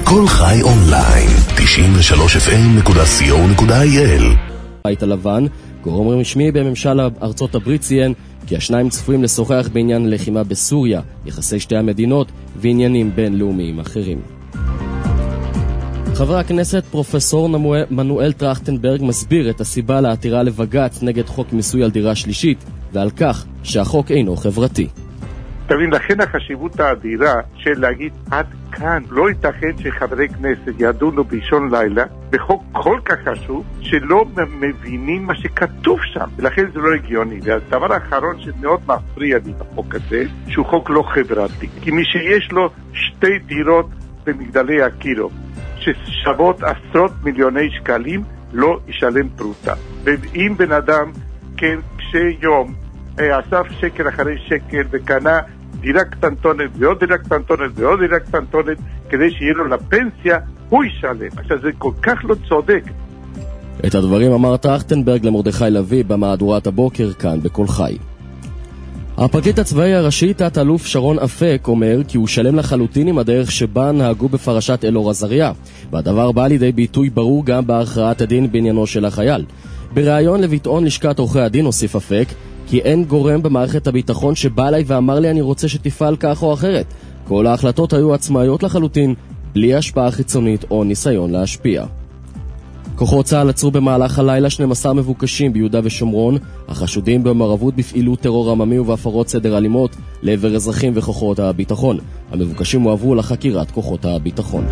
כל חי אונליין, 93fm.co.il. הבית הלבן, גורם רשמי בממשל ארצות הברית ציין כי השניים צפויים לשוחח בעניין לחימה בסוריה, יחסי שתי המדינות ועניינים בינלאומיים אחרים. חבר הכנסת פרופסור מנואל טרכטנברג מסביר את הסיבה לעתירה לבג"ץ נגד חוק מיסוי על דירה שלישית, ועל כך שהחוק אינו חברתי. תבין, לכן החשיבות האדירה של להגיד עד כאן, לא ייתכן שחברי כנסת ידונו באישון לילה בחוק כל כך חשוב שלא מבינים מה שכתוב שם, ולכן זה לא הגיוני. והדבר האחרון שמאוד מפריע לי בחוק הזה, שהוא חוק לא חברתי, כי מי שיש לו שתי דירות במגדלי הקירו ששוות עשרות מיליוני שקלים לא ישלם פרוטה. ואם בן אדם כשיום אסף שקל אחרי שקל וקנה דירה קטנטונת ועוד דירה קטנטונת ועוד דירה קטנטונת כדי שיהיה לו לפנסיה, הוא ישלם. עכשיו זה כל כך לא צודק. את הדברים אמר טרכטנברג למרדכי לוי במהדורת הבוקר כאן בכל חי. הפרקליט הצבאי הראשי תת-אלוף שרון אפק אומר כי הוא שלם לחלוטין עם הדרך שבה נהגו בפרשת אלאור עזריה, והדבר בא לידי ביטוי ברור גם בהכרעת הדין בעניינו של החייל. בריאיון לביטאון לשכת עורכי הדין הוסיף אפק כי אין גורם במערכת הביטחון שבא אליי ואמר לי אני רוצה שתפעל כך או אחרת. כל ההחלטות היו עצמאיות לחלוטין, בלי השפעה חיצונית או ניסיון להשפיע. כוחות צה"ל עצרו במהלך הלילה 12 מבוקשים ביהודה ושומרון, החשודים במעורבות בפעילות טרור עממי ובהפרות סדר אלימות לעבר אזרחים וכוחות הביטחון. המבוקשים הועברו לחקירת כוחות הביטחון.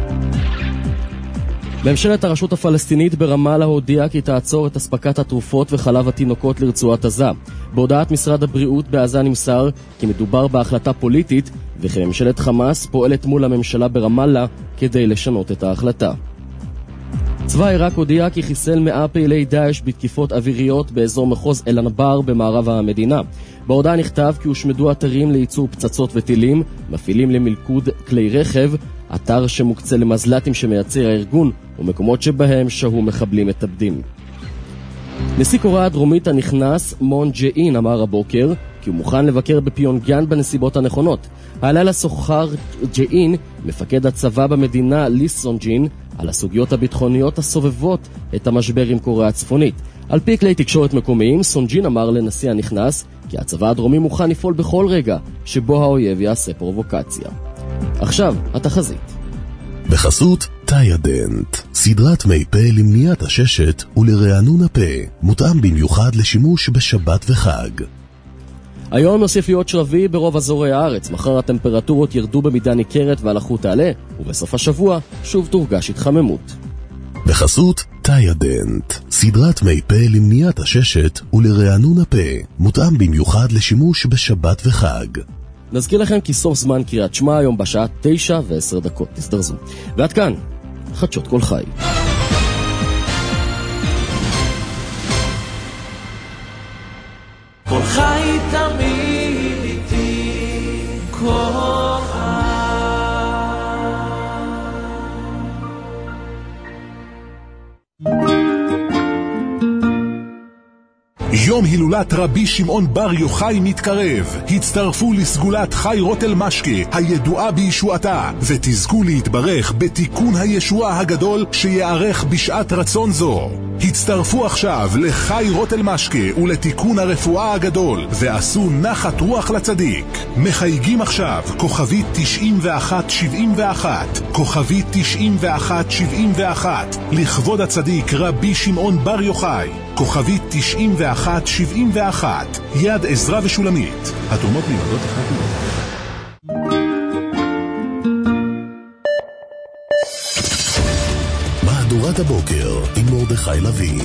ממשלת הרשות הפלסטינית ברמאללה הודיעה כי תעצור את אספקת התרופות וחלב התינוקות לרצועת עזה. בהודעת משרד הבריאות בעזה נמסר כי מדובר בהחלטה פוליטית וכי ממשלת חמאס פועלת מול הממשלה ברמאללה כדי לשנות את ההחלטה. צבא עיראק הודיע כי חיסל 100 פעילי דאעש בתקיפות אוויריות באזור מחוז אל-אנבר במערב המדינה. בהודעה נכתב כי הושמדו אתרים לייצור פצצות וטילים, מפעילים למלכוד כלי רכב, אתר שמוקצה למזל"טים שמייצר הארגון ומקומות שבהם שהו מחבלים מתאבדים. נשיא קוריאה הדרומית הנכנס מון ג'אין אמר הבוקר כי הוא מוכן לבקר בפיונגיאנג בנסיבות הנכונות. הלילה שוחח ג'אין, מפקד הצבא במדינה לי סונג'ין, על הסוגיות הביטחוניות הסובבות את המשבר עם קוריאה הצפונית. על פי כלי תקשורת מקומיים, סונג'ין אמר לנשיא הנכנס כי הצבא הדרומי מוכן לפעול בכל רגע שבו האויב יעשה פרובוקציה. עכשיו, התחזית. בחסות טיידנט, סדרת מי פה למניעת הששת ולרענון הפה, מותאם במיוחד לשימוש בשבת וחג. היום נוסיף להיות שרבי ברוב אזורי הארץ, מחר הטמפרטורות ירדו במידה ניכרת והלחות תעלה, ובסוף השבוע שוב תורגש התחממות. בחסות טיידנט, סדרת מי פה למניעת הששת ולרענון הפה, מותאם במיוחד לשימוש בשבת וחג. נזכיר לכם כי סוף זמן קריאת שמע היום בשעה 9:10. תזדרזו. ועד כאן, חדשות כל חי. כל חי תמיד איתי, כל חי. יום הילולת רבי שמעון בר יוחאי מתקרב. הצטרפו לסגולת חי רוטל משקה הידועה בישועתה, ותזכו להתברך בתיקון הישועה הגדול שיערך בשעת רצון זו. הצטרפו עכשיו לחי רוטל משקה ולתיקון הרפואה הגדול, ועשו נחת רוח לצדיק. מחייגים עכשיו כוכבית 9171, כוכבית 9171, לכבוד הצדיק רבי שמעון בר יוחאי, כוכבית 9171, יד עזרא ושולמית. התרומות נלמדות אחת ולאחת. מהדורת הבוקר עם מרדכי לוי.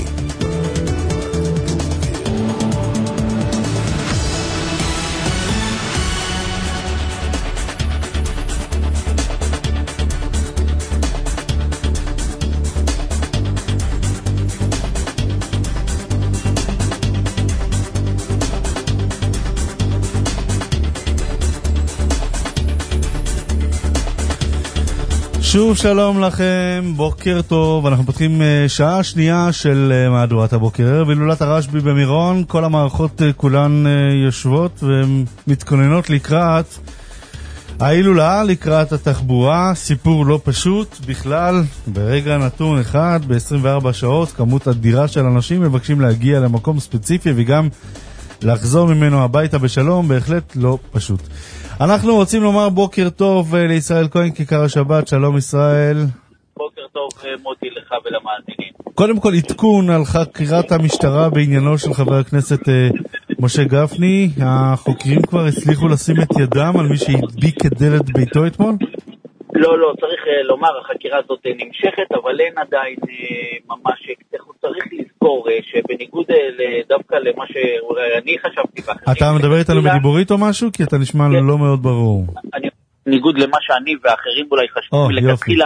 שוב שלום לכם, בוקר טוב. אנחנו פותחים שעה שנייה של מהדורת הבוקר בהילולת הרשב"י במירון. כל המערכות כולן יושבות ומתכוננות לקראת ההילולה לקראת התחבורה, סיפור לא פשוט בכלל. ברגע נתון אחד, ב-24 שעות, כמות אדירה של אנשים מבקשים להגיע למקום ספציפי וגם לחזור ממנו הביתה בשלום, בהחלט לא פשוט. אנחנו רוצים לומר בוקר טוב לישראל כהן, כיכר השבת. שלום ישראל. בוקר טוב מוטי לך ולמאזינים. קודם כל עדכון על חקירת המשטרה בעניינו של חבר הכנסת משה גפני. החוקרים כבר הצליחו לשים את ידם על מי שהדביק את דלת ביתו אתמול? לא, צריך לומר, החקירה הזאת נמשכת, אבל אין עדיין ממש, צריך לזכור שבניגוד דווקא למה שאולי אני חשבתי. אתה מדבר איתנו בדיבורית או משהו? כי אתה נשמע לא מאוד ברור. בניגוד למה שאני ואחרים אולי חשבו לכתחילה,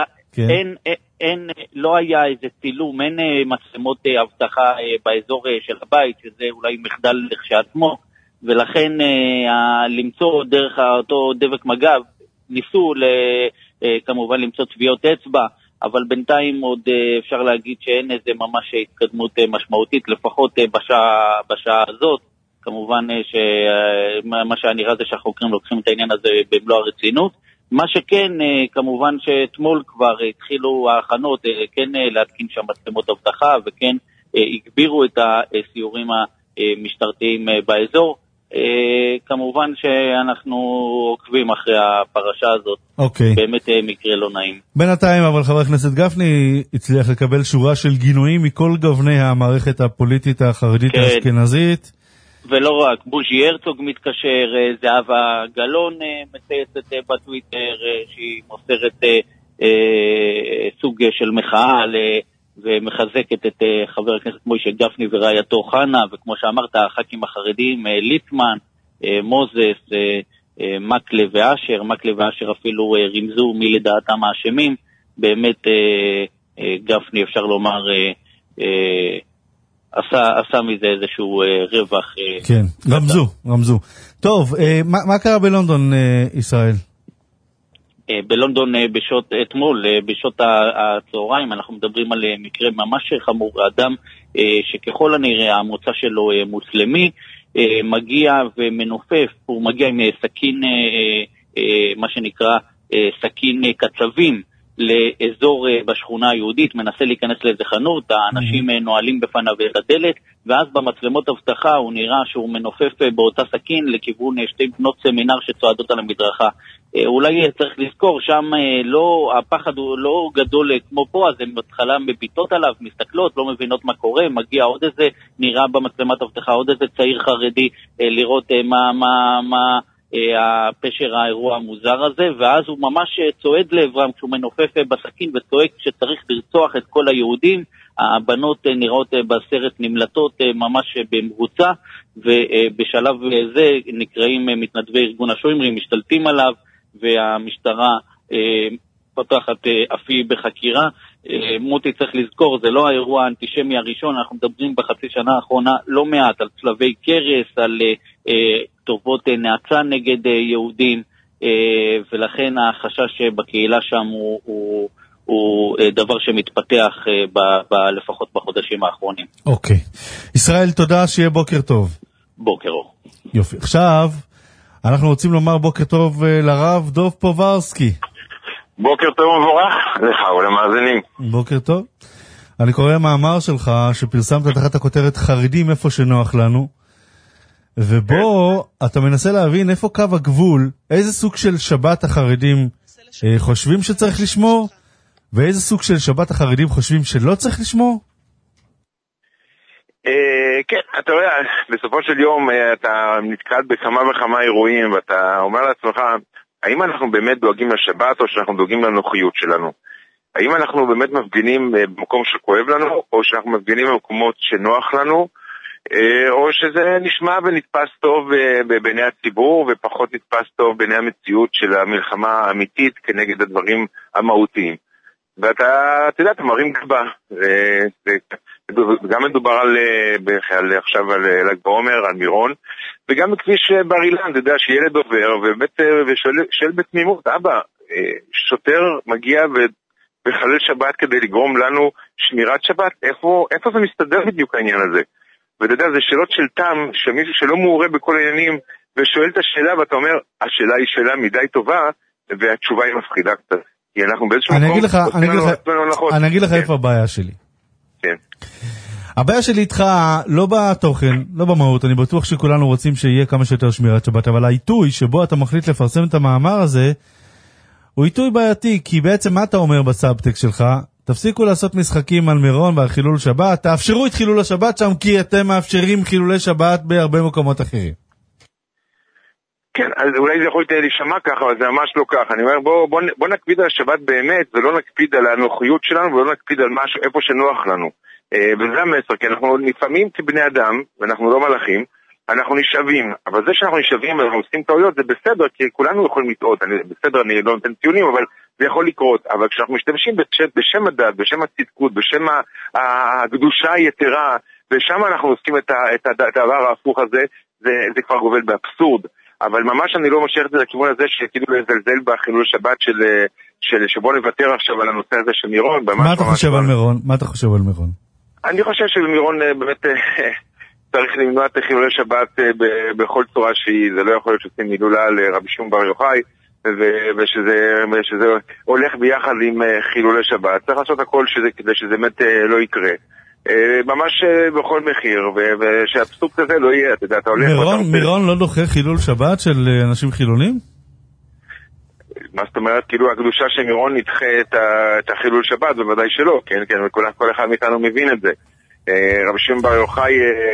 לא היה איזה צילום, אין מצלמות אבטחה באזור של הבית, שזה אולי מחדל לכשעצמו, ולכן למצוא דרך אותו דבק מגב, ניסו כמובן למצוא טביעות אצבע, אבל בינתיים עוד אפשר להגיד שאין איזה ממש התקדמות משמעותית, לפחות בשעה הזאת. כמובן שמה שנראה זה שהחוקרים לוקחים את העניין הזה במלוא הרצינות. מה שכן, כמובן שאתמול כבר התחילו ההכנות, כן להתקין שם מצלמות אבטחה, וכן הגבירו את הסיורים המשטרתיים באזור. כמובן שאנחנו עוקבים אחרי הפרשה הזאת. באמת מקרה לא נעים. בינתיים אבל חבר הכנסת גפני הצליח לקבל שורה של גינויים מכל גווני המערכת הפוליטית החרדית האשכנזית. ולא רק, בוז'י הרצוג מתקשר, זהבה גלאון מצייצת בטוויטר שהיא מוסרת סוג של מחאה ומחזקת את חבר הכנסת משה גפני ורעייתו חנה, וכמו שאמרת, הח"כים החרדים, ליצמן, מוזס, מקלב ואשר אפילו רמזו מי לדעתם האשמים. באמת גפני אפשר לומר עשה מזה איזשהו רווח. כן, רמזו. טוב, מה קרה בלונדון, ישראל? בלונדון אתמול, בשעות הצהריים, אנחנו מדברים על מקרה ממש חמור. אדם שככל הנראה המוצא שלו מוסלמי, מגיע ומנופף, הוא מגיע עם סכין, מה שנקרא סכין קצבים, לאזור בשכונה היהודית, מנסה להיכנס לאיזה חנות, האנשים נועלים בפניו את הדלת, ואז במצלמות אבטחה הוא נראה שהוא מנופף באותה סכין לכיוון שתי בנות סמינר שצועדות על המדרכה. אולי צריך לזכור, שם הפחד הוא לא גדול כמו פה, אז הן בהתחלה מביטות עליו, מסתכלות, לא מבינות מה קורה, מגיע עוד איזה, נראה במצלמת אבטחה עוד איזה צעיר חרדי לראות מה הפשר האירוע המוזר הזה, ואז הוא ממש צועד לעברם כשהוא מנופף בסכין וצועק שצריך לרצוח את כל היהודים. הבנות נראות בסרט נמלטות ממש במבוצע, ובשלב זה נקראים מתנדבי ארגון השוימרים, משתלטים עליו, והמשטרה פותחת אפי בחקירה. מוטי צריך לזכור, זה לא האירוע האנטישמי הראשון, אנחנו מדברים בחצי שנה האחרונה לא מעט על צלבי קרס, על כתובות נאצה נגד יהודים, ולכן החשש בקהילה שם הוא דבר שמתפתח לפחות בחודשים האחרונים. אוקיי. ישראל, תודה, שיהיה בוקר טוב. בוקר אור. יופי. עכשיו, אנחנו רוצים לומר בוקר טוב לרב דוב פוברסקי. בוקר טוב מבורך לך ולמאזינים. בוקר טוב. אני קורא מאמר שלך שפרסמת תחת הכותרת חרדים איפה שנוח לנו, ובו אתה מנסה להבין איפה קו הגבול, איזה סוג של שבת החרדים חושבים שצריך לשמור, ואיזה סוג של שבת החרדים חושבים שלא צריך לשמור? כן, אתה יודע, בסופו של יום אתה נתקל בכמה וכמה אירועים, ואתה אומר לעצמך, האם אנחנו באמת דואגים לשבת או שאנחנו דואגים לנוחיות שלנו? האם אנחנו באמת מפגינים במקום שכואב לנו, או שאנחנו מפגינים במקומות שנוח לנו, או שזה נשמע ונתפס טוב בעיני הציבור ופחות נתפס טוב בעיני המציאות של המלחמה האמיתית כנגד הדברים המהותיים. ואתה יודע, אתה מרים גבה, וגם מדובר עכשיו על ל"ג בעומר, על מירון, וגם בכביש בר אילן, אתה יודע שילד עובר ושואל בתמימות, אבא, שוטר מגיע וחלל שבת כדי לגרום לנו שמירת שבת, איפה זה מסתדר בדיוק העניין הזה? ואתה יודע, זה שאלות של טעם, שמישהו שלא מעורה בכל העניינים ושואל את השאלה, ואתה אומר, השאלה היא שאלה מדי טובה, והתשובה היא מפחידה קצת. כי אנחנו באיזשהו מקום... אני אגיד לך איפה הבעיה שלי. כן. הבעיה שלי איתך לא בתוכן, לא במהות, אני בטוח שכולנו רוצים שיהיה כמה שיותר שמירת שבת, אבל העיתוי שבו אתה מחליט לפרסם את המאמר הזה, הוא עיתוי בעייתי, כי בעצם מה אתה אומר בסאבטקסט שלך? תפסיקו לעשות משחקים על מירון ועל חילול שבת, תאפשרו את חילול השבת שם, כי אתם מאפשרים חילולי שבת בהרבה מקומות אחרים. כן, אז אולי זה יכול להישמע ככה, אבל זה ממש לא ככה. אני אומר, בוא נקפיד על השבת באמת, ולא נקפיד על הנוחיות שלנו, ולא נקפיד על משהו, איפה שנוח לנו. וזה המסר, כי אנחנו לפעמים כבני אדם, ואנחנו לא מלאכים, אנחנו נשאבים, אבל זה שאנחנו נשאבים ואנחנו עושים טעויות זה בסדר, כי כולנו יכולים לטעות, בסדר, אני לא נותן ציונים, אבל זה יכול לקרות, אבל כשאנחנו משתמשים בשם הדת, בשם הצדקות, בשם הקדושה היתרה, ושם אנחנו עושים את הדבר ההפוך הזה, זה כבר גובל באבסורד, אבל ממש אני לא משאיר את זה לכיוון הזה, שכאילו לזלזל בחילול שבת שבוא נוותר עכשיו על הנושא הזה של מירון. מה אתה חושב על מירון? מה אתה חושב על מירון? אני חושב שבמירון באמת צריך למנוע את חילולי שבת בכל צורה שהיא, זה לא יכול להיות שעושים הילולה לרבי שמעון בר יוחאי, ושזה הולך ביחד עם חילולי שבת. צריך לעשות הכל כדי שזה באמת לא יקרה. ממש בכל מחיר, ושהפסוק הזה לא יהיה, אתה יודע, אתה הולך... מירון לא דוחה חילול שבת של אנשים חילונים? מה זאת אומרת? כאילו הקדושה של מירון נדחה את החילול שבת, בוודאי שלא, כן, כל אחד מאיתנו מבין את זה. רבי שמעון בר יוחאי...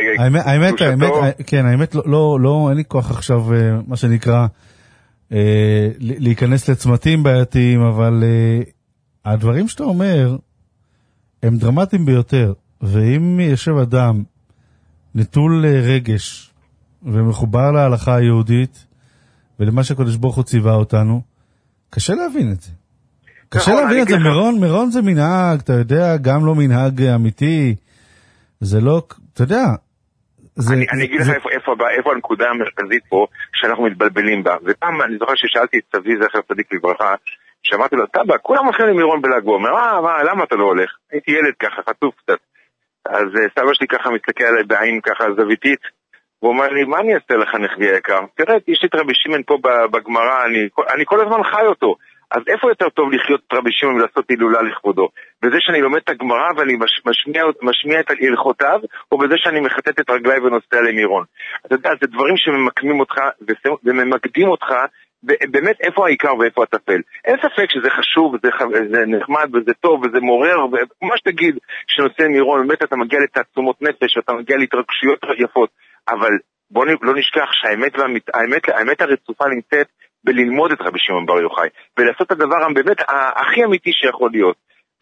האמת, לא, אין לי כוח עכשיו, מה שנקרא, להיכנס לצמתים בעייתיים, אבל הדברים שאתה אומר, הם דרמטיים ביותר, ואם יושב אדם נטול רגש, ומחובר להלכה היהודית, ולמה שהקדוש ברוך הוא ציווה אותנו, קשה להבין את זה. קשה להבין את זה, מירון זה מנהג, אתה יודע, גם לא מנהג אמיתי, זה לא, אתה יודע. אני אגיד לך איפה הנקודה המרכזית פה, שאנחנו מתבלבלים בה. ופעם, אני זוכר ששאלתי את סבי זכר צדיק לברכה, שאמרתי לו, טבא, כולם הולכים למירון בל"ג בעומר, למה אתה לא הולך? הייתי ילד ככה, חטוף קצת. אז סבא שלי ככה מסתכל עליי בעין ככה זוויתית, והוא אומר לי, מה אני אעשה לך נחבי היקר? תראה, יש לי את רבי שמעון פה בגמרא, אני כל הזמן חי אותו. אז איפה יותר טוב לחיות את רבי שמעון ולעשות הילולה לכבודו? בזה שאני לומד את הגמרא ואני משמיע את הלכותיו, או בזה שאני מחטט את רגליי ונוסע למירון? אתה יודע, זה דברים שממקמים אותך וממקדים אותך, באמת איפה העיקר ואיפה הטפל. אין ספק שזה חשוב, זה נחמד וזה טוב וזה מעורר, ומה שתגיד שנושא מירון, באמת אתה מגיע לתעצומות נפש ואתה מגיע להתרגשויות יפות, אבל בוא לא נשכח שהאמת הרצופה נמצאת בללמוד את רבי שמעון בר יוחאי, ולעשות את הדבר באמת הכי אמיתי שיכול להיות.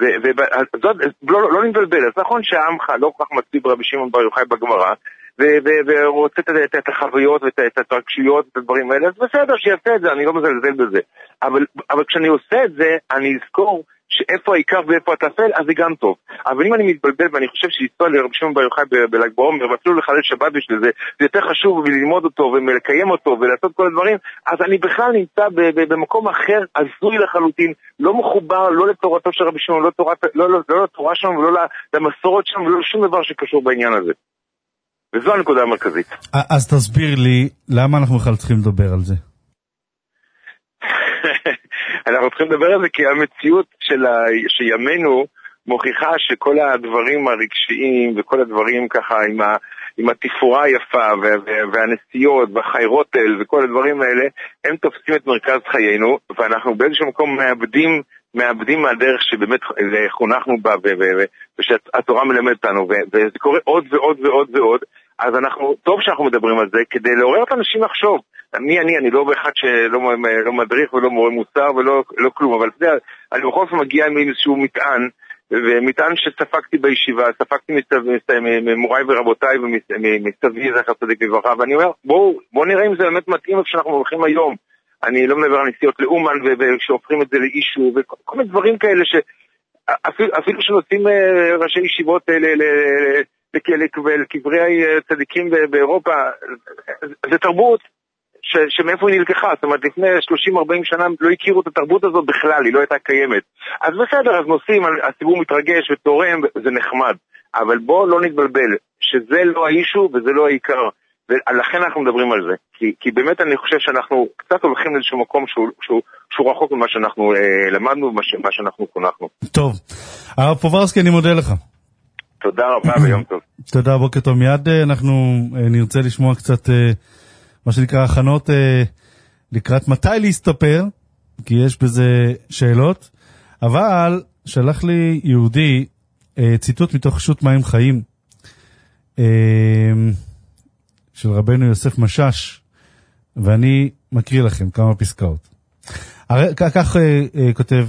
לא נבלבל, אז נכון שהעמך לא כל כך מצליב רבי שמעון בר יוחאי בגמרא, ורוצה את החוויות ואת התרגשויות ואת הדברים האלה, אז בסדר שיעשה את זה, אני לא מזלזל בזה. אבל כשאני עושה את זה, אני אזכור שאיפה העיקר ואיפה הטפל, אז זה גם טוב. אבל אם אני מתבלבל ואני חושב שישראל לרבי שמעון בר יוחאי בל"ג בעומר, ואפילו לחלל שבת בשביל זה, זה יותר חשוב ללמוד אותו ולקיים אותו ולעשות כל הדברים, אז אני בכלל נמצא במקום אחר, הזוי לחלוטין, לא מחובר, לא לתורתו של רבי שמעון, לא לתורה שלנו ולא למסורת שלנו ולא לשום דבר שקשור בעניין הזה. וזו הנקודה המרכזית. אז תסביר לי, למה אנחנו בכלל צריכים לדבר על זה? אנחנו צריכים לדבר על זה כי המציאות של ימינו מוכיחה שכל הדברים הרגשיים וכל הדברים ככה עם התפאורה היפה והנסיעות והחיירוטל וכל הדברים האלה, הם תופסים את מרכז חיינו, ואנחנו באיזשהו מקום מאבדים מהדרך שבאמת חונכנו בה ושהתורה מלמדת אותנו, וזה קורה עוד ועוד ועוד ועוד. אז טוב שאנחנו מדברים על זה כדי לעורר את האנשים לחשוב. אני לא באחד שלא מדריך ולא מורה מוסר ולא כלום, אבל אתה יודע, אני בכל זאת מגיע עם איזשהו מטען שספקתי בישיבה, ספקתי ממוריי ורבותיי ומסבי זכר צדיק לברכה, ואני אומר, בואו נראה אם זה באמת מתאים איפה שאנחנו הולכים היום. אני לא מדבר על נסיעות לאומן ושהופכים את זה לאישו וכל מיני דברים כאלה שאפילו שנוצאים ראשי ישיבות לקברי צדיקים באירופה, זה תרבות שמאיפה היא נלקחה, זאת אומרת לפני 30-40 שנה לא הכירו את התרבות הזאת בכלל, היא לא הייתה קיימת. אז בסדר, אז נוסעים, הציבור מתרגש ותורם, זה נחמד, אבל בוא לא נתבלבל, שזה לא האישו וזה לא העיקר, ולכן אנחנו מדברים על זה, כי באמת אני חושב שאנחנו קצת הולכים לאיזשהו מקום שהוא רחוק ממה שאנחנו למדנו ומה שאנחנו חונכנו. טוב, הרב פוברסקי, אני מודה לך. תודה רבה ויום טוב. תודה, בוקר טוב. מיד אנחנו נרצה לשמוע קצת מה שנקרא הכנות לקראת מתי להסתפר, כי יש בזה שאלות, אבל שלח לי יהודי ציטוט מתוך שו"ת מים חיים של רבנו יוסף משש, ואני מקריא לכם כמה פסקאות. כך כותב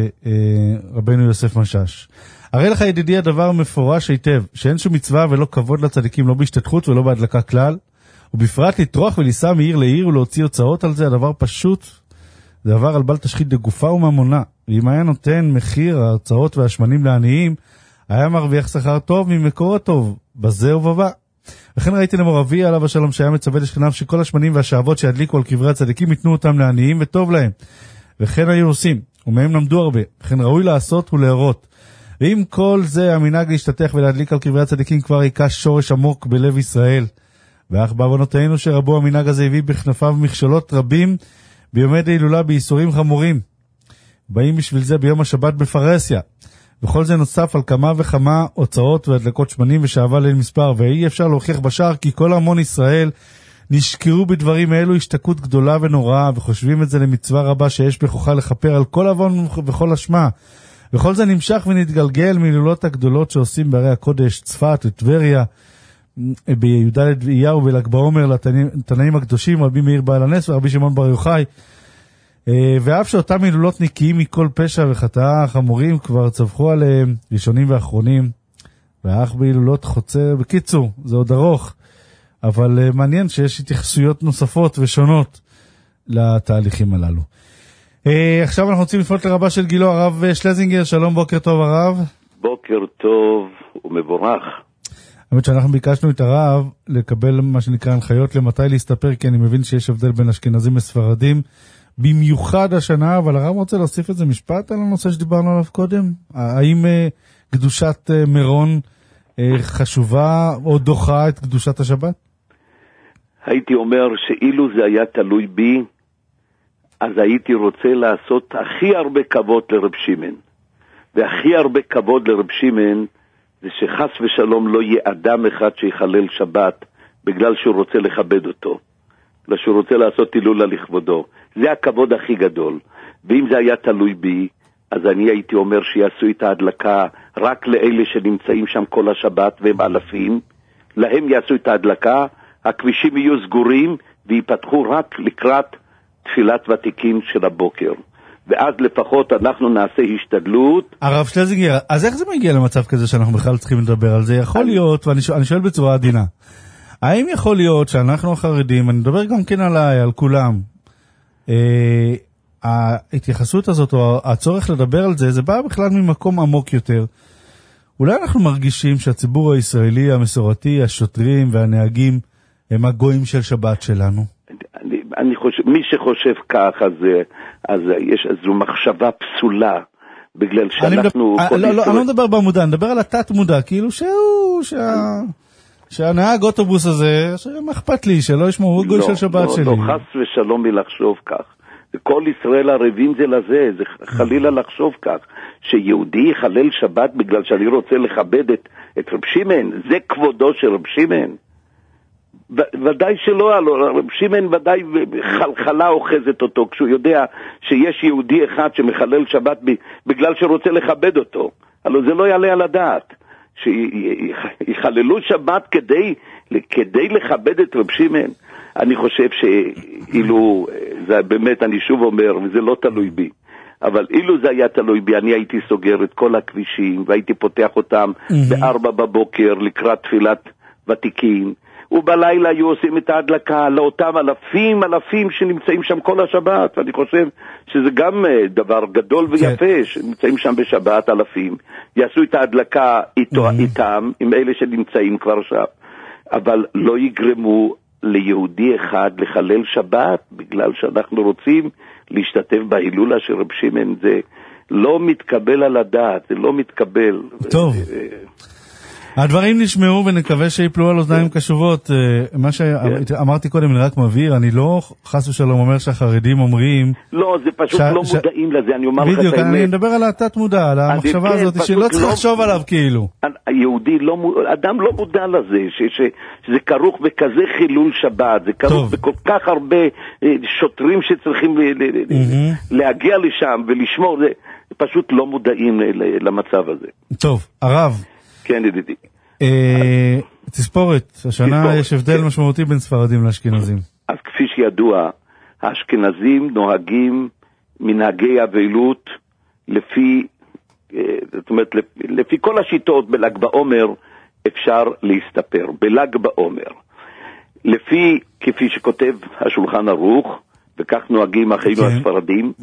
רבנו יוסף משש: הרי לך ידידי הדבר מפורש היטב, שאין שום מצווה ולא כבוד לצדיקים, לא בהשתתחות ולא בהדלקה כלל, ובפרט לטרוח וליסע מעיר לעיר ולהוציא הוצאות על זה, הדבר פשוט, זה דבר על בל תשחית דגופה וממונה, ואם היה נותן מחיר ההוצאות והשמנים לעניים, היה מרוויח שכר טוב ממקור הטוב, בזה ובבא. וכן ראיתי למור אבי עליו השלום שהיה מצווה לשכניו שכל השמנים והשעבות שידליקו על קברי הצדיקים ייתנו אותם לעניים וטוב להם. וכן היו עושים, ומהם למדו הרבה, וכן ראוי לעשות ולהורות. ואם כל זה המנהג להשתתח ולהדליק על קברי הצדיקים כבר היקע שורש עמוק בלב ישראל. ואך בעוונותינו שרבו המנהג הזה הביא בכנפיו מכשלות רבים ביומי ההילולה בייסורים חמורים. באים בשביל זה ביום השבת בפרהסיה. וכל זה נוסף על כמה וכמה הוצאות והדלקות שמנים ושעבה ליל מספר, ואי אפשר להוכיח בשער כי כל המון ישראל נשקרו בדברים האלו השתקות גדולה ונוראה, וחושבים את זה למצווה רבה שיש בכוחה לכפר על כל עוון וכל אשמה. וכל זה נמשך ונתגלגל מהילולות הגדולות שעושים בערי הקודש, צפת וטבריה, בי"ד אייר ובל"ג בעומר לתנאים הקדושים, רבי מאיר בעל הנס ורבי שמעון בר יוחאי. ואף שאותם הילולות נקיים מכל פשע וחטאה חמורים כבר צווחו עליהם ראשונים ואחרונים, ואך בהילולות חוצה, בקיצור זה עוד ארוך, אבל מעניין שיש התייחסויות נוספות ושונות לתהליכים הללו. עכשיו אנחנו רוצים לפנות לרבה של גילו, הרב שלזינגר. שלום, בוקר טוב הרב. בוקר טוב ומבורך. האמת שאנחנו ביקשנו את הרב לקבל מה שנקרא הנחיות למתי להסתפר, כי אני מבין שיש הבדל בין אשכנזים וספרדים במיוחד השנה, אבל הרב רוצה להוסיף את זה משפט על הנושא שדיברנו עליו קודם. האם קדושת מירון חשובה או דוחה את קדושת השבת? הייתי אומר שאילו זה היה תלוי בי, אז הייתי רוצה לעשות הכי הרבה כבוד לרב שמעון. והכי הרבה כבוד לרב שמעון זה שחס ושלום לא יהיה אדם אחד שיחלל שבת בגלל שהוא רוצה לכבד אותו, אלא שהוא רוצה לעשות הילולה לכבודו. זה הכבוד הכי גדול. ואם זה היה תלוי בי, אז אני הייתי אומר שיעשו את ההדלקה רק לאלה שנמצאים שם כל השבת והם אלפים, להם יעשו את ההדלקה, הכבישים יהיו סגורים ויפתחו רק לקראת תפילת ותיקין של הבוקר, ואז לפחות אנחנו נעשה השתדלות. הרב שלזינגר, אז איך זה מגיע למצב כזה שאנחנו בכלל צריכים לדבר על זה? יכול להיות, ואני שואל בצורה עדינה, האם יכול להיות שאנחנו החרדים, אני מדבר גם כן עליי, על כולם, ההתייחסות הזאת או הצורך לדבר על זה, זה בא בכלל ממקום עמוק יותר. אולי אנחנו מרגישים שהציבור הישראלי המסורתי, השוטרים והנהגים הם הגויים של שבת שלנו? אני חושב, מי שחושב כך, אז יש איזו מחשבה פסולה, בגלל שאנחנו... אני לא מדבר במודע, אני מדבר על התת מודע, כאילו שהנהג אוטובוס הזה, מה אכפת לי, שלא ישמעו גוי של שבת שלי. לא, חס ושלום מלחשוב כך. כל ישראל ערבים זה לזה, זה חלילה לחשוב כך, שיהודי יחלל שבת בגלל שאני רוצה לכבד את רב שמעון, זה כבודו של רב שמעון. ודאי שלא, רב שמעון ודאי חלחלה אוחזת אותו כשהוא יודע שיש יהודי אחד שמחלל שבת בגלל שרוצה לכבד אותו. הלוא זה לא יעלה על הדעת שיחללו שבת כדי לכבד את רב שמעון. אני חושב שאילו זה באמת, אני שוב אומר, וזה לא תלוי בי, אבל אילו זה היה תלוי בי, אני הייתי סוגר את כל הכבישים והייתי פותח אותם ב4 בבוקר לקראת תפילת ותיקין, ובלילה היו עושים את ההדלקה לאותם אלפים שנמצאים שם כל השבת. ואני חושב שזה גם דבר גדול ויפה שנמצאים שם בשבת, אלפים יעשו את ההדלקה איתם, עם אלה שנמצאים כבר שם, אבל לא יגרמו ליהודי אחד לחלל שבת בגלל שאנחנו רוצים להשתתף בהילולה של רב שמעון. זה לא מתקבל על הדעת, זה לא מתקבל. טוב, הדברים נשמעו ונקווה שיפלו על אוזניים קשובות. מה שאמרתי קודם, אני רק מבהיר, אני לא חס ושלום אומר שהחרדים אומרים... לא, זה פשוט לא מודעים לזה, אני אומר לך את האמת. בדיוק, אני מדבר על התת מודע, על המחשבה הזאת, שלא צריך לחשוב עליו כאילו. היהודי, אדם לא מודע לזה, שזה כרוך בכזה חילול שבת, זה כרוך בכל כך הרבה שוטרים שצריכים להגיע לשם ולשמור, זה פשוט לא מודעים למצב הזה. טוב, הרב. כן, ידידי. תספורת, השנה יש הבדל משמעותי בין ספרדים לאשכנזים. אז כפי שידוע, האשכנזים נוהגים מנהגי אבלות לפי, זאת אומרת, לפי כל השיטות בל"ג בעומר אפשר להסתפר, בל"ג בעומר. לפי, כפי שכותב השולחן ערוך, וכך נוהגים אחינו הספרדים,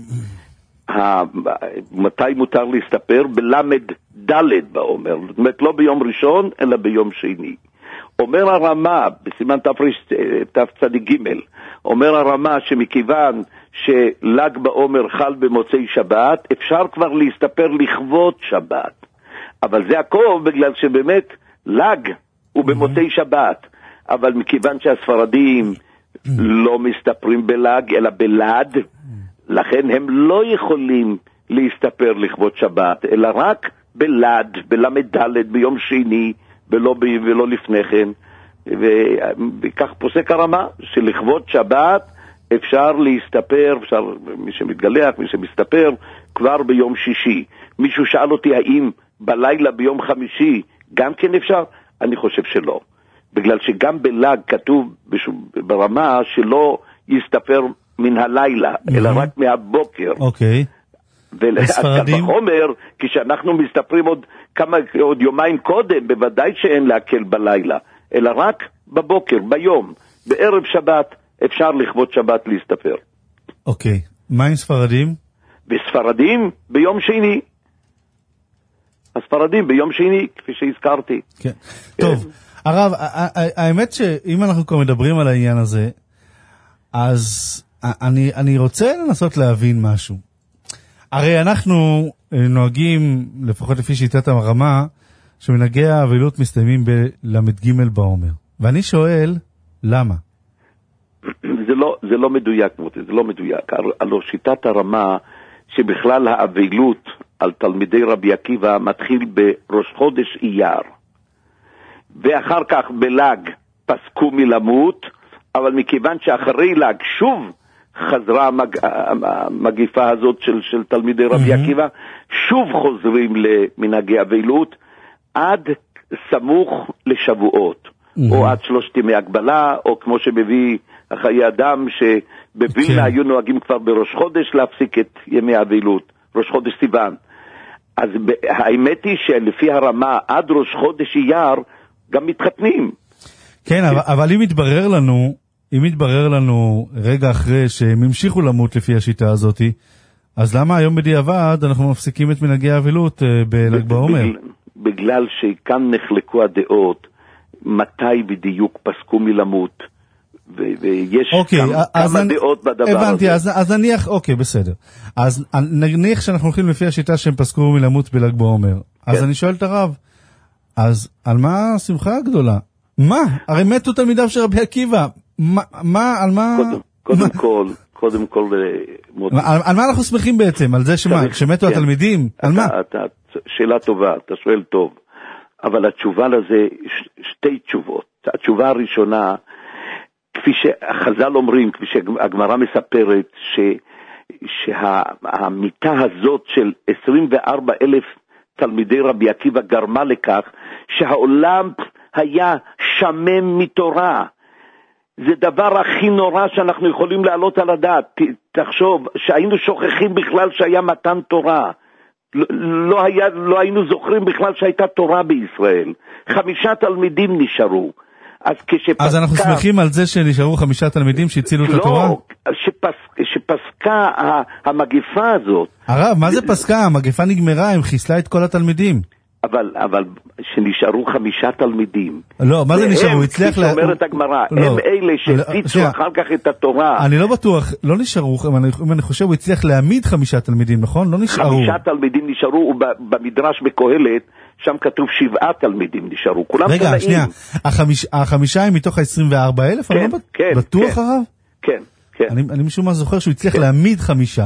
מתי מותר להסתפר? בלמד ד' בעומר, זאת אומרת לא ביום ראשון אלא ביום שני. אומר הרמה בסימן תצ"ג, אומר הרמה שמכיוון של"ג בעומר חל במוצאי שבת, אפשר כבר להסתפר לכבוד שבת, אבל זה הכל בגלל שבאמת ל"ג הוא במוצאי שבת, אבל מכיוון שהספרדים לא מסתפרים בל"ג אלא בל"ד, לכן הם לא יכולים להסתפר לכבוד שבת, אלא רק בל"ד, בל"ד ביום שני, ולא לפני כן. וכך פוסק הרמה, שלכבוד שבת אפשר להסתפר, מי שמתגלח, מי שמסתפר, כבר ביום שישי. מישהו שאל אותי האם בלילה ביום חמישי גם כן אפשר? אני חושב שלא. בגלל שגם בל"ג כתוב ברמה שלא יסתפר מן הלילה, אלא רק מהבוקר. אוקיי. ולספרדים? בחומר, כשאנחנו מסתפרים עוד יומיים קודם, בוודאי שאין להקל בלילה, אלא רק בבוקר, ביום, בערב שבת, אפשר לכבוד שבת להסתפר. אוקיי. מה עם ספרדים? בספרדים, ביום שני. הספרדים ביום שני, כפי שהזכרתי. כן. טוב, הרב, האמת שאם אנחנו כבר מדברים על העניין הזה, אז אני רוצה לנסות להבין משהו. הרי אנחנו נוהגים, לפחות לפי שיטת הרמה, שמנהגי האבלות מסתיימים בל"ג בעומר. ואני שואל, למה? זה לא מדויק, זה לא מדויק. הלוא שיטת הרמה, שבכלל האבלות על תלמידי רבי עקיבא מתחיל בראש חודש אייר. ואחר כך בל"ג פסקו מלמות, אבל מכיוון שאחרי ל"ג שוב חזרה המגיפה הזאת של תלמידי רבי עקיבא, שוב חוזרים למנהגי אבלות עד סמוך לשבועות, או עד 3 ימי הגבלה, או כמו שמביא החיי אדם, שבווילנה היו נוהגים כבר בראש חודש להפסיק את ימי האבלות, ראש חודש סיוון. אז האמת היא שלפי הרמה עד ראש חודש אייר גם מתחתנים. כן, אבל אם יתברר לנו רגע אחרי שהם המשיכו למות לפי השיטה הזאת, אז למה היום בדיעבד אנחנו מפסיקים את מנהגי האבלות בל"ג בעומר? בגלל שכאן נחלקו הדעות מתי בדיוק פסקו מלמות, ויש כמה דעות בדבר הזה. הבנתי, אז נניח, אוקיי, בסדר. אז נניח שאנחנו הולכים לפי השיטה שהם פסקו מלמות בל"ג בעומר. אז אני שואל את הרב, אז על מה השמחה הגדולה? מה? הרי מתו תלמידיו של רבי עקיבא. מה, על מה? קודם כל, על מה אנחנו שמחים בעצם? על זה שמתו התלמידים? על מה? שאלה טובה, אתה שואל טוב. אבל התשובה לזה, 2 תשובות. התשובה הראשונה, כפי שהחז"ל אומרים, כפי שהגמרא מספרת, שהמיטה הזאת של 24,000 תלמידי רבי עקיבא גרמה לכך שהעולם היה שמם מתורה. זה דבר הכי נורא שאנחנו יכולים להעלות על הדעת. תחשוב שהיינו שוכחים בכלל שהיה מתן תורה. לא היינו זוכרים בכלל שהייתה תורה בישראל. 5 תלמידים נשארו. אז אנחנו שמחים על זה שנשארו 5 תלמידים שהצילו את התורה? לא, שפסקה המגיפה הזאת. הרב, מה זה פסקה? המגיפה נגמרה, הם חיסלה את כל התלמידים. אבל שנשארו 5 תלמידים. לא, מה זה נשארו? הצליח לה... אומרת הגמרא, הם אלה שהפיצו אחר כך את התורה. אני לא בטוח, לא נשארו, אם אני חושב, הוא הצליח להעמיד 5 תלמידים, נכון? לא נשארו. 5 תלמידים נשארו, ובמדרש בקהלת, שם כתוב 7 תלמידים נשארו, כולם רגע, תלאים. שנייה, 5 הם מתוך ה-24,000? כן, אני כן. בטוח כן. הרב? כן. כן. אני משום מה זוכר שהוא הצליח להעמיד 5.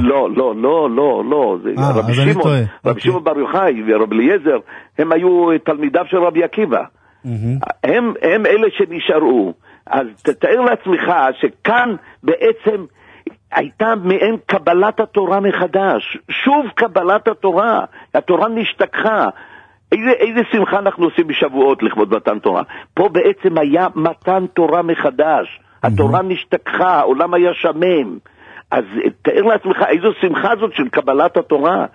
לא, זה רבי שמעון בר יוחאי ורבי אליעזר, הם היו תלמידיו של רבי עקיבא. הם אלה שנשארו. אז תתאר לעצמך שכאן בעצם הייתה מעין קבלת התורה מחדש, שוב קבלת התורה, התורה נשתכחה. איזה שמחה אנחנו עושים בשבועות לכבוד מתן תורה. פה בעצם היה מתן תורה מחדש, התורה נשתכחה, העולם היה שמם. אז תאר לעצמך איזו שמחה זאת של קבלת התורה,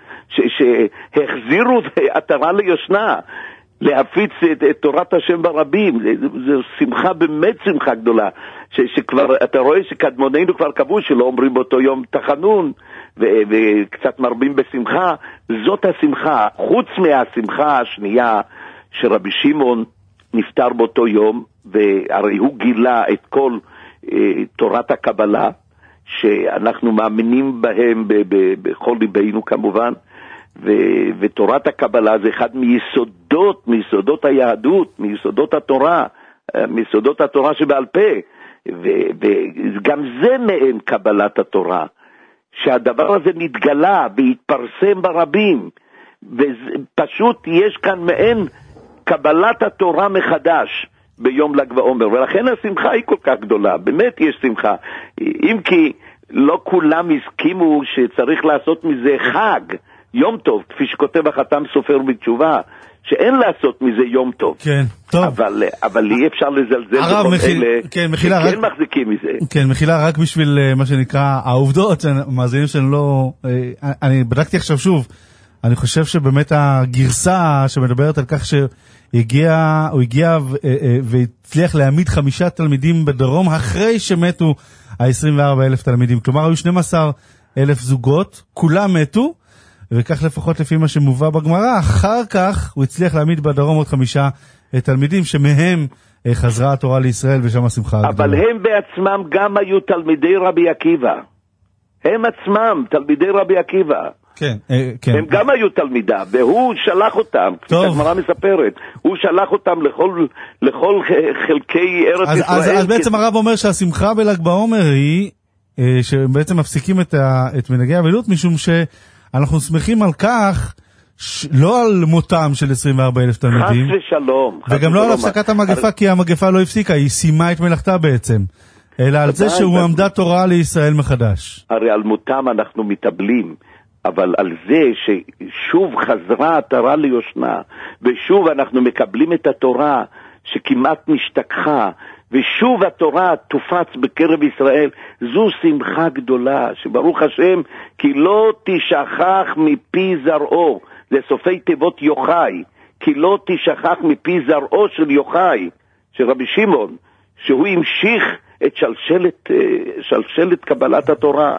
שהחזירו התורה ליושנה, להפיץ את תורת השם ברבים. זו שמחה, באמת שמחה גדולה, שכבר אתה רואה שקדמוננו כבר קבעו שלא אומרים באותו יום תחנון, וקצת מרבים בשמחה. זאת השמחה, חוץ מהשמחה השנייה שרבי שמעון נפטר באותו יום, והרי הוא גילה את כל תורת הקבלה שאנחנו מאמינים בהם בכל ליבנו כמובן, ותורת הקבלה זה אחד מיסודות היהדות, מיסודות התורה, מיסודות התורה שבעל פה, וגם זה מעין קבלת התורה, שהדבר הזה נתגלה והתפרסם ברבים, ופשוט יש כאן מעין קבלת התורה מחדש ביום ל"ג בעומר, ולכן השמחה היא כל כך גדולה, באמת יש שמחה, אם כי לא כולם הסכימו שצריך לעשות מזה חג, יום טוב, כפי שכותב החתם סופר בתשובה, שאין לעשות מזה יום טוב. כן, טוב. אבל אי אפשר לזלזל הרב, כן, מחזיקים מזה. כן, מחילה, רק בשביל מה שנקרא העובדות, מאזינים שאני לא... אני בדקתי עכשיו שוב, אני חושב שבאמת הגרסה שמדברת על כך שהוא הגיע והצליח להעמיד 5 תלמידים בדרום אחרי שמתו ה-24,000 תלמידים. כלומר, היו 12,000 זוגות, כולם מתו, וכך לפחות לפי מה שמובא בגמרא. אחר כך הוא הצליח להעמיד בדרום עוד 5 תלמידים, שמהם חזרה התורה לישראל ושם השמחה הגדולה. אבל הם בעצמם גם היו תלמידי רבי עקיבא. הם עצמם תלמידי רבי עקיבא. כן. הם גם היו תלמידה, והוא שלח אותם, כפי שהגמרא מספרת, הוא שלח אותם לכל חלקי ארץ ישראל. אז בעצם הרב אומר שהשמחה בל"ג בעומר היא, שבעצם מפסיקים את מנהגי האבלות, משום שאנחנו שמחים על כך, לא על מותם של 24,000 תלמידים. חס ושלום. וגם לא על הפסקת המגפה, כי המגפה לא הפסיקה, היא סיימה את מלאכתה בעצם. אלא על זה שהוא עמדה תורה לישראל מחדש. הרי על מותם אנחנו מתאבלים, אבל על זה ששוב חזרה התורה ליושנה, ושוב אנחנו מקבלים את התורה שכמעט נשתכחה, ושוב התורה תופץ בקרב ישראל, זו שמחה גדולה, שברוך השם, כי לא תשכח מפי זרעו, זה סופי תיבות יוחאי, כי לא תשכח מפי זרעו של יוחאי, של רבי שמעון, שהוא המשיך את שלשלת קבלת התורה,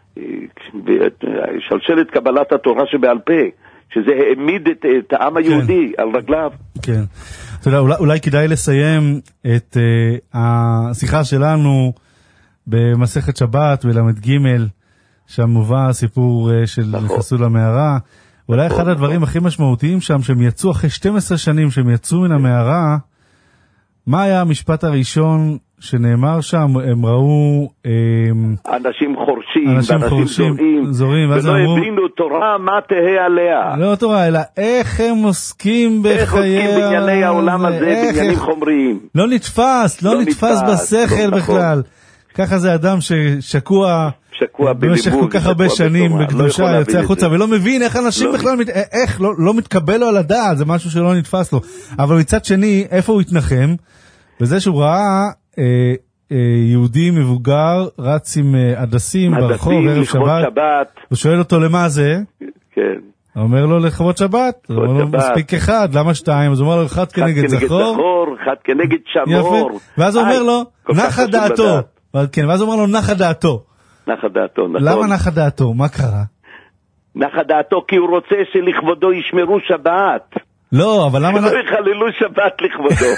שלשלת קבלת התורה שבעל פה, שזה העמיד את העם היהודי על רגליו. כן. אתה יודע, אולי כדאי לסיים את השיחה שלנו במסכת שבת בלמד ג' שם מובא הסיפור של נכנסו למערה. אולי אחד הדברים הכי משמעותיים שם, שהם יצאו אחרי 12 שנים שהם יצאו מן המערה, מה היה המשפט הראשון שנאמר שם? הם ראו אנשים חורשים, אנשים זורעים, ולא הבינו תורה מה תהה עליה. לא תורה, אלא איך הם עוסקים בחיי, איך עוסקים בענייני העולם הזה, בעניינים חומריים. לא נתפס בשכל בכלל. ככה זה אדם ששקוע במשך כל כך הרבה שנים בקדושה, יוצא החוצה ולא מבין איך אנשים בכלל, איך לא מתקבל לו על הדעת, זה משהו שלא נתפס לו. אבל מצד שני, איפה הוא התנחם? בזה שהוא ראה יהודי מבוגר רץ עם הדסים ברחוב ערב שבת, הוא שואל אותו למה זה? כן. הוא אומר לו לכבוד שבת, הוא אומר לו מספיק אחד, למה 2? אז הוא אומר לו אחד כנגד זכור, אחד כנגד שמור. ואז הוא אומר לו נחה דעתו, ואז הוא אומר לו נחה דעתו. נחה דעתו, נכון. למה נחה דעתו? מה קרה? נחה דעתו כי הוא רוצה שלכבודו ישמרו שבת. לא, אבל למה... לא יחללו שבת לכבודו.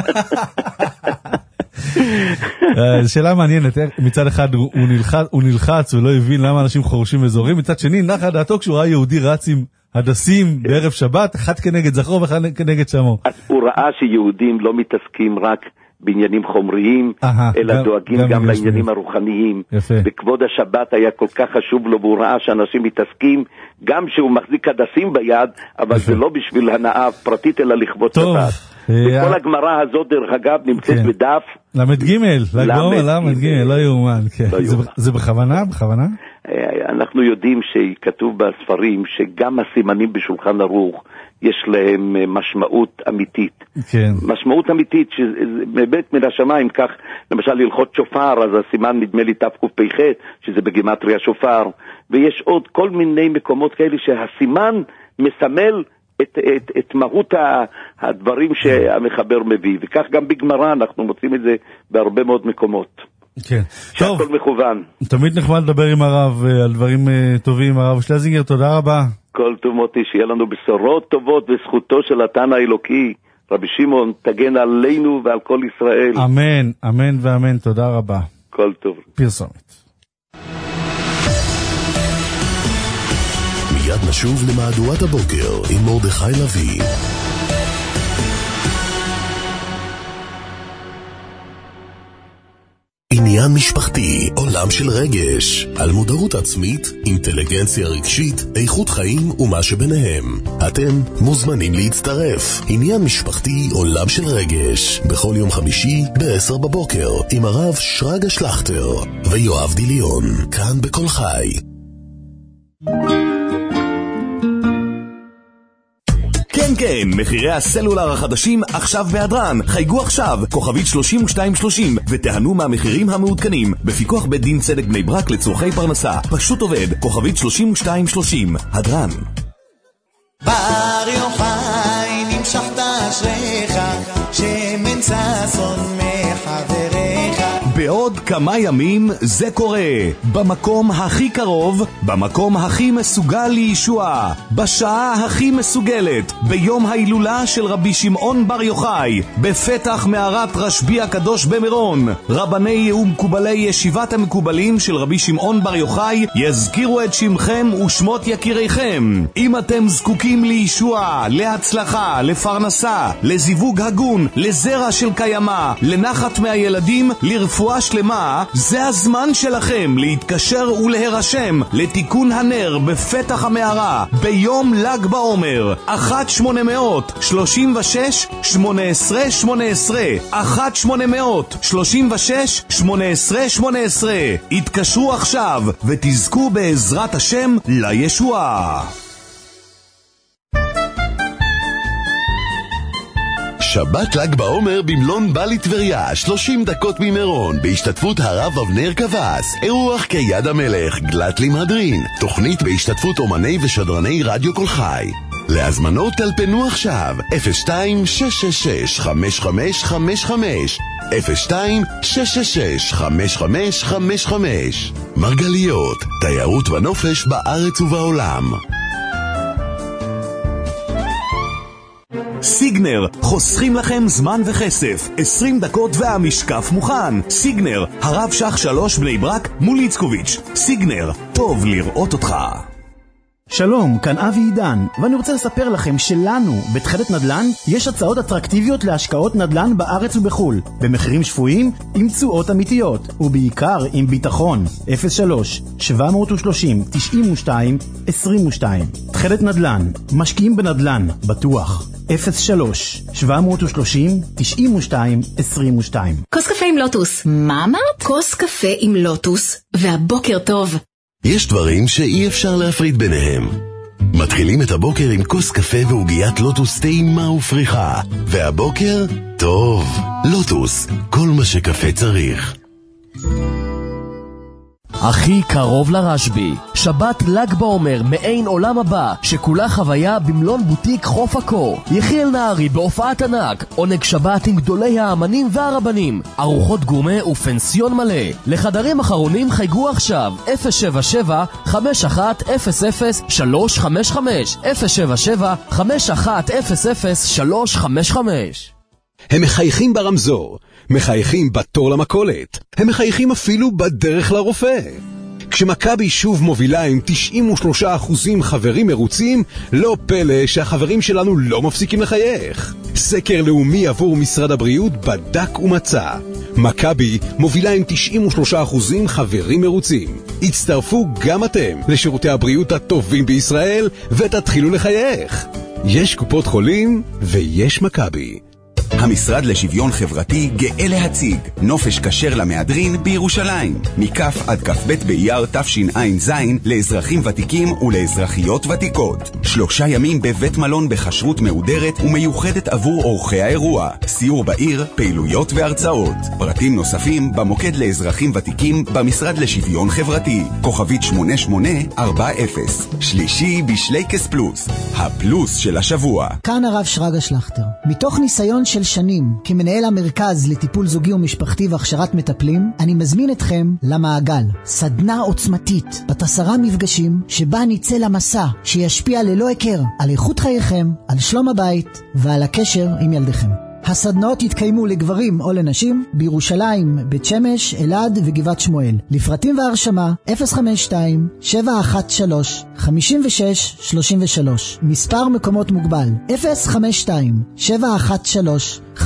שאלה מעניינת, מצד אחד הוא נלחץ ולא הבין למה אנשים חורשים וזורים, מצד שני נחה דעתו כשהוא ראה יהודי רץ עם הדסים בערב שבת, אחד כנגד זכור ואחד כנגד שמו. אז הוא ראה שיהודים לא מתעסקים רק בעניינים חומריים, אלא דואגים גם לעניינים הרוחניים. וכבוד השבת היה כל כך חשוב לו, והוא ראה שאנשים מתעסקים, גם שהוא מחזיק הדסים ביד, אבל זה לא בשביל הנאה פרטית, אלא לכבוד שבת. וכל הגמרא הזאת, דרך אגב, נמצאת בדף למד ג' לא יאומן. זה בכוונה? אנחנו יודעים שכתוב בספרים שגם הסימנים בשולחן ערוך יש להם משמעות אמיתית. משמעות אמיתית שבאמת מן השמיים, כך למשל הלכות שופר, אז הסימן נדמה לי תקפ"ח, שזה בגימטריה שופר, ויש עוד כל מיני מקומות כאלה שהסימן מסמל את מהות הדברים שהמחבר מביא, וכך גם בגמרא אנחנו מוצאים את זה בהרבה מאוד מקומות. כן. טוב, שהכל מכוון. תמיד נחמד לדבר עם הרב על דברים טובים. הרב שלזינגר, תודה רבה. כל טוב מוטי, שיהיה לנו בשורות טובות וזכותו של התנא האלוקי רבי שמעון תגן עלינו ועל כל ישראל. אמן, אמן ואמן. תודה רבה. כל טוב. פרסומת. מיד נשוב למהדורת הבוקר עם מרדכי לוי. עניין משפחתי, עולם של רגש, על מודעות עצמית, אינטליגנציה רגשית, איכות חיים ומה שביניהם. אתם מוזמנים להצטרף. עניין משפחתי, עולם של רגש, בכל יום חמישי ב-10 בבוקר, עם הרב שרגא שלכטר ויואב דיליון, כאן בכל חי. כן כן, מחירי הסלולר החדשים עכשיו בהדרן. חייגו עכשיו, כוכבית 3230 ותהנו מהמחירים המעודכנים. בפיקוח בית דין צדק בני ברק לצורכי פרנסה. פשוט עובד, כוכבית 3230. הדרן. בר יוחאי נמשכת אשריך, שמן ששון מחבריך. בעוד כמה ימים זה קורה, במקום הכי קרוב, במקום הכי מסוגל לישוע, בשעה הכי מסוגלת, ביום ההילולה של רבי שמעון בר יוחאי, בפתח מערת רשב"י הקדוש במירון. רבני ומקובלי ישיבת המקובלים של רבי שמעון בר יוחאי יזכירו את שמכם ושמות יקיריכם. אם אתם זקוקים לישוע, להצלחה, לפרנסה, לזיווג הגון, לזרע של קיימה, לנחת מהילדים, לרפואה שלמה, זה הזמן שלכם להתקשר ולהירשם לתיקון הנר בפתח המערה ביום ל"ג בעומר. 1-800-36-18-18 1-800-36-18-18. התקשרו עכשיו ותזכו בעזרת השם לישועה. שבת ל"ג בעומר במלון בלי טבריה, 30 דקות ממירון, בהשתתפות הרב אבנר קבס. אירוח כיד המלך, גלת למהדרין, תוכנית בהשתתפות אומני ושדרני רדיו כל חי. להזמנות טלפנו עכשיו 02-666-5555 02-666-5555. מרגליות, תיירות ונופש בארץ ובעולם. סיגנר, חוסכים לכם זמן וכסף. 20 דקות והמשקף מוכן. סיגנר, הרב שח 3 בני ברק מול איצקוביץ'. סיגנר, טוב לראות אותך. שלום, כאן אבי עידן, ואני רוצה לספר לכם שלנו, בתחילת נדל"ן, יש הצעות אטרקטיביות להשקעות נדל"ן בארץ ובחול, במחירים שפויים, עם תשואות אמיתיות, ובעיקר עם ביטחון. 03-730-92-22. תחילת נדל"ן, משקיעים בנדל"ן, בטוח. 03-730-92-22. כוס קפה עם לוטוס. מה אמרת? כוס קפה עם לוטוס, והבוקר טוב. יש דברים שאי אפשר להפריד ביניהם. מתחילים את הבוקר עם כוס קפה ועוגיית לוטוס טעימה ופריחה. והבוקר, טוב, לוטוס, כל מה שקפה צריך. הכי קרוב לרשב"י, שבת ל"ג בעומר מעין עולם הבא, שכולה חוויה במלון בוטיק חוף הקור. יחיאל נהרי בהופעת ענק, עונג שבת עם גדולי האמנים והרבנים, ארוחות גורמה ופנסיון מלא. לחדרים אחרונים חייגו עכשיו 077-5100-355 077-5100-355. הם מחייכים ברמזור, מחייכים בתור למכולת, הם מחייכים אפילו בדרך לרופא. כשמכבי שוב מובילה עם 93% חברים מרוצים, לא פלא שהחברים שלנו לא מפסיקים לחייך. סקר לאומי עבור משרד הבריאות בדק ומצא. מכבי מובילה עם 93% חברים מרוצים. הצטרפו גם אתם לשירותי הבריאות הטובים בישראל ותתחילו לחייך. יש קופות חולים ויש מכבי. המשרד לשוויון חברתי גאה להציג נופש כשר למהדרין בירושלים מכף עד כף בית באייר תשע"ז לאזרחים ותיקים ולאזרחיות ותיקות. 3 ימים בבית מלון בחשרות מהודרת ומיוחדת עבור אורחי האירוע. סיור בעיר, פעילויות והרצאות. פרטים נוספים במוקד לאזרחים ותיקים במשרד לשוויון חברתי. כוכבית 8840. שלישי בשלייקס פלוס. הפלוס של השבוע. כאן הרב שרגא שלכטר. מתוך ניסיון של שנים כמנהל המרכז לטיפול זוגי ומשפחתי והכשרת מטפלים, אני מזמין אתכם למעגל, סדנה עוצמתית בת 10 מפגשים שבה ניצא למסע שישפיע ללא הכר על איכות חייכם, על שלום הבית ועל הקשר עם ילדיכם. הסדנאות יתקיימו לגברים או לנשים בירושלים, בית שמש, אלעד וגבעת שמואל. לפרטים והרשמה 052-713-5633. מספר מקומות מוגבל 052-713-5633.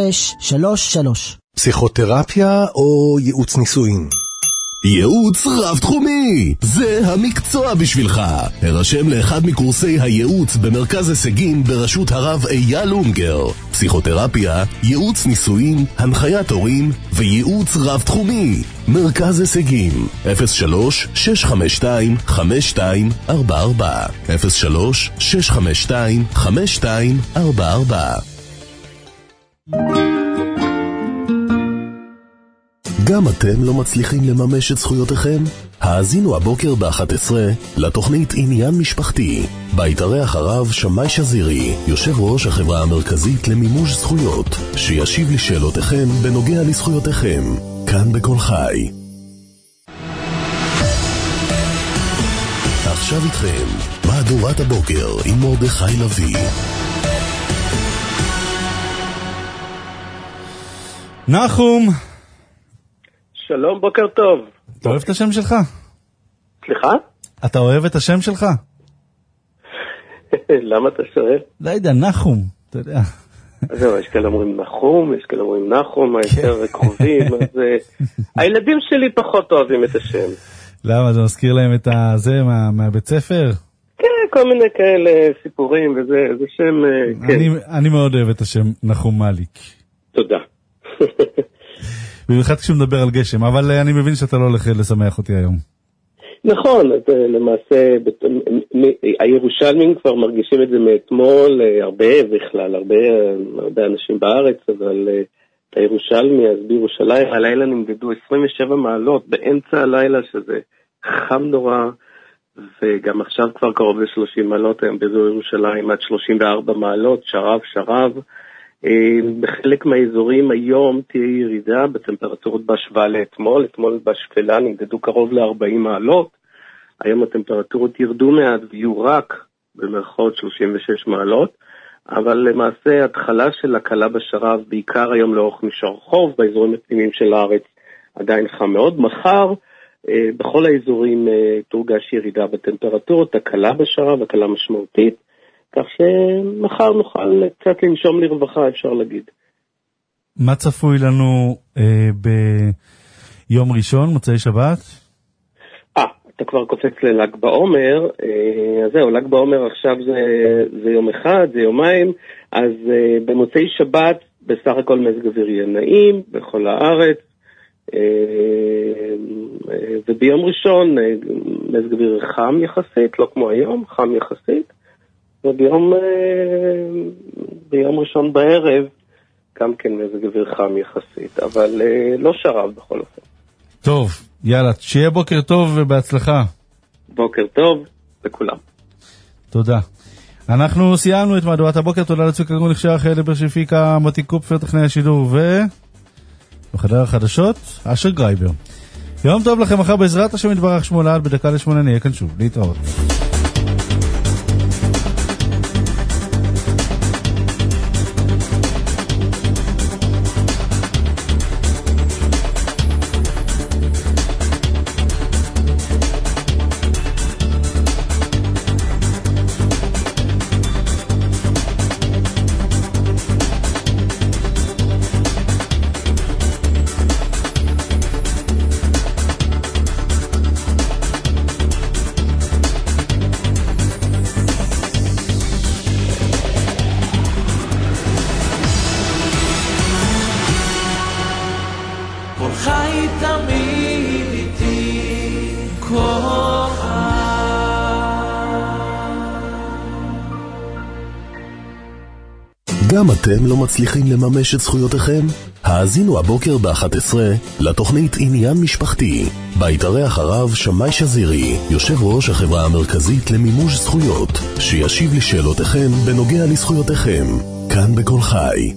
פסיכותרפיה או ייעוץ נישואין? ייעוץ רב תחומי, זה המקצוע בשבילך. הרשם לאחד מקורסי הייעוץ במרכז הישגים בראשות הרב אייל אונגר. פסיכותרפיה, ייעוץ נישואין, הנחיית הורים וייעוץ רב תחומי. מרכז הישגים 03-652-5244 03-652-5244. גם אתם לא מצליחים לממש את זכויותיכם? האזינו הבוקר ב-11 לתוכנית עניין משפחתי, בה יתארח הרב שמאי שזירי, יושב ראש החברה המרכזית למימוש זכויות, שישיב לשאלותיכם בנוגע לזכויותיכם, כאן בכל חי. עכשיו איתכם, מהדורת הבוקר עם מרדכי לוי. נחום, שלום, בוקר טוב. אתה אוהב את השם שלך? סליחה? אתה אוהב את השם שלך? למה אתה שואל? לא יודע, נחום, אתה יודע. זהו, יש כאלה אומרים נחום, יש כאלה אומרים נחום, היותר קרובים, אז הילדים שלי פחות אוהבים את השם. למה? זה מזכיר להם את זה מהבית ספר? כן, כל מיני כאלה סיפורים, וזה שם, כן. אני מאוד אוהב את השם נחום מליק. תודה. במיוחד כשמדבר על גשם, אבל אני מבין שאתה לא הולך לשמח אותי היום. נכון, אז למעשה הירושלמים כבר מרגישים את זה מאתמול, הרבה בכלל, הרבה אנשים בארץ, אבל הירושלמי, אז בירושלים הלילה נמדדו 27 מעלות באמצע הלילה, שזה חם נורא, וגם עכשיו כבר קרוב ל-30 מעלות, היום באזור ירושלים עד 34 מעלות, שרב. בחלק מהאזורים היום תהיה ירידה בטמפרטורות בהשוואה לאתמול. אתמול בשפלה נמדדו קרוב ל-40 מעלות. היום הטמפרטורות ירדו מעט ויהיו רק במרכאות 36 מעלות. אבל למעשה התחלה של הקלה בשרב, בעיקר היום לאורך מישור חוף, באזורים הפנימיים של הארץ עדיין חם מאוד. מחר בכל האזורים תורגש ירידה בטמפרטורות, הקלה בשרב, הקלה משמעותית. כך שמחר נוכל קצת לנשום לרווחה, אפשר להגיד. מה צפוי לנו ביום ראשון, מוצאי שבת? אתה כבר קופץ לל"ג בעומר, אז זהו, ל"ג בעומר עכשיו זה יום אחד, זה יומיים, אז במוצאי שבת בסך הכל מזג אוויר יהיה נעים בכל הארץ, וביום ראשון מזג אוויר חם יחסית, לא כמו היום, חם יחסית, וביום ראשון בערב גם כן מזג אוויר חם יחסית, אבל לא שרב בכל אופן. טוב, יאללה, שיהיה בוקר טוב ובהצלחה. בוקר טוב לכולם. תודה. אנחנו סיימנו את מהדורת הבוקר, תודה לצוות ארגון לכשער חיילי ברשיפיקה, מוטי קופפר טכנאי השידור, ובחדר החדשות, אשר גרייבר. יום טוב לכם, מחר בעזרת השם יתברך שמו לעד, בדקה ל8 נהיה כאן שוב, להתראות. גם אתם לא מצליחים לממש את זכויותיכם? האזינו הבוקר ב-11 לתוכנית עניין משפחתי. בהתארח הרב שמאי שזירי, יושב ראש החברה המרכזית למימוש זכויות, שישיב לשאלותיכם בנוגע לזכויותיכם. כאן בכל חי.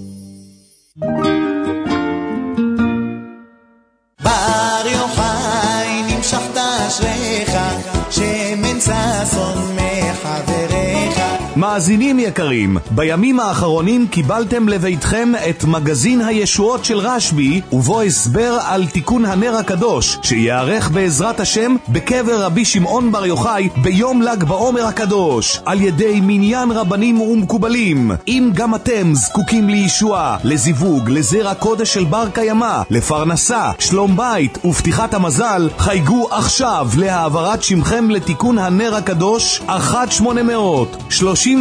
בר יוחאי נמשכת אשריך, שמן ששון מחבריך. מאזינים יקרים, בימים האחרונים קיבלתם לביתכם את מגזין הישועות של רשב"י, ובו הסבר על תיקון הנר הקדוש, שיערך בעזרת השם בקבר רבי שמעון בר יוחאי ביום ל"ג בעומר הקדוש, על ידי מניין רבנים ומקובלים. אם גם אתם זקוקים לישועה, לזיווג, לזרע קודש של בר קיימא, לפרנסה, שלום בית ופתיחת המזל, חייגו עכשיו להעברת שמכם לתיקון הנר הקדוש 1-800-36-18-18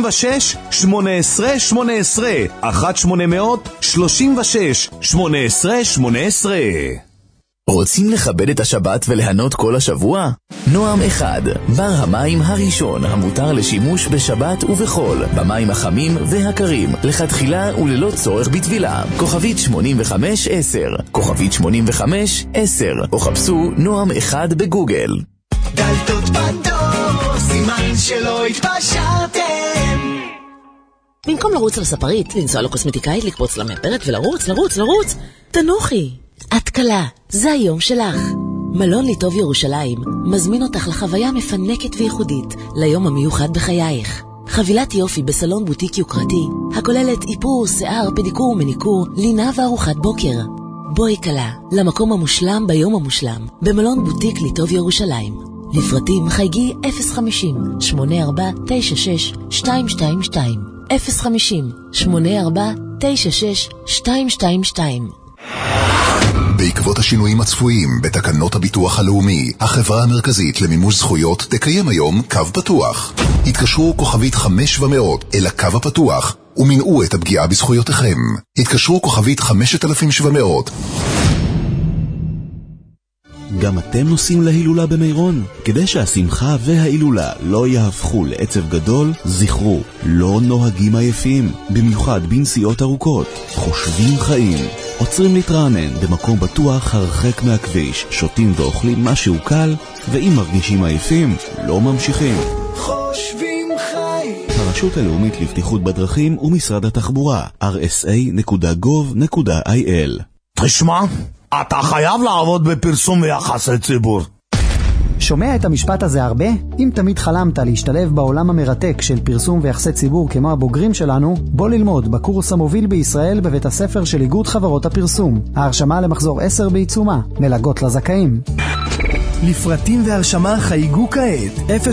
1-800-36-18-18. רוצים לכבד את השבת וליהנות כל השבוע? נועם 1, בר המים הראשון המותר לשימוש בשבת ובחול, במים החמים והקרים, לכתחילה וללא צורך בטבילה. כוכבית 8510, כוכבית 8510, או חפשו נועם 1 בגוגל. דלתות פתוח, סימן שלא התפשרתם. במקום לרוץ על הספרית, לנסוע לקוסמטיקאית, לקפוץ למאפרת ולרוץ, תנוחי. את קלה, זה היום שלך. מלון ליטוב ירושלים מזמין אותך לחוויה מפנקת וייחודית ליום המיוחד בחייך. חבילת יופי בסלון בוטיק יוקרתי, הכוללת איפור, שיער, פדיקור, מניקור, לינה וארוחת בוקר. בואי קלה, למקום המושלם ביום המושלם, במלון בוטיק ליטוב ירושלים. לפרטים חייגי 050-8496-222 050-8496-222. בעקבות השינויים הצפויים בתקנות הביטוח הלאומי, החברה המרכזית למימוש זכויות תקיים היום קו פתוח. התקשרו כוכבית 500 אל הקו הפתוח ומנעו את הפגיעה בזכויותיכם. התקשרו כוכבית 5700. גם אתם נוסעים להילולה במירון? כדי שהשמחה וההילולה לא יהפכו לעצב גדול, זכרו, לא נוהגים עייפים, במיוחד בנסיעות ארוכות. חושבים חיים. עוצרים להתרענן במקום בטוח הרחק מהכביש, שותים ואוכלים משהו קל, ואם מרגישים עייפים, לא ממשיכים. חושבים חיים. הרשות הלאומית לבטיחות בדרכים ומשרד התחבורה, rsa.gov.il. תשמע, אתה חייב לעבוד בפרסום ויחסי ציבור. שומע את המשפט הזה הרבה? אם תמיד חלמת להשתלב בעולם המרתק של פרסום ויחסי ציבור כמו הבוגרים שלנו, בוא ללמוד בקורס המוביל בישראל בבית הספר של איגוד חברות הפרסום. ההרשמה למחזור 10 בעיצומה, מלגות לזכאים. לפרטים והרשמה חייגו כעת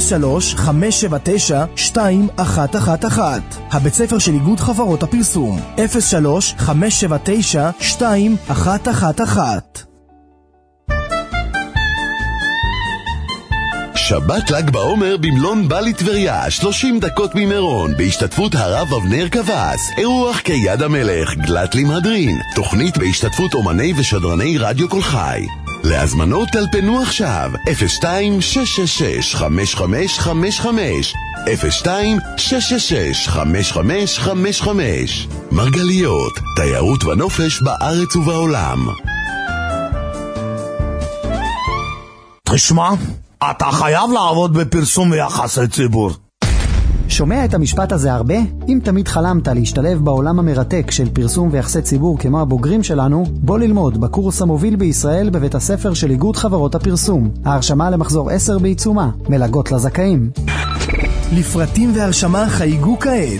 03-579-2111. הבית ספר של איגוד חברות הפרסום 03-579-2111. שבת ל"ג בעומר במלון בלי טבריה, 30 דקות ממירון, בהשתתפות הרב אבנר קבס. אירוח כיד המלך, גלת למהדרין, תוכנית בהשתתפות אומני ושדרני רדיו כל חי. להזמנות טלפנו עכשיו 02-666-5555 02-666-5555. מרגליות, תיירות ונופש בארץ ובעולם. תשמע, אתה חייב לעבוד בפרסום ויחסי ציבור. שומע את המשפט הזה הרבה? אם תמיד חלמת להשתלב בעולם המרתק של פרסום ויחסי ציבור כמו הבוגרים שלנו, בוא ללמוד בקורס המוביל בישראל בבית הספר של איגוד חברות הפרסום. ההרשמה למחזור 10 בעיצומה, מלגות לזכאים. לפרטים והרשמה חייגו כעת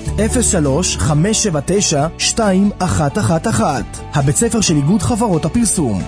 03-579-2111. הבית ספר של איגוד חברות הפרסום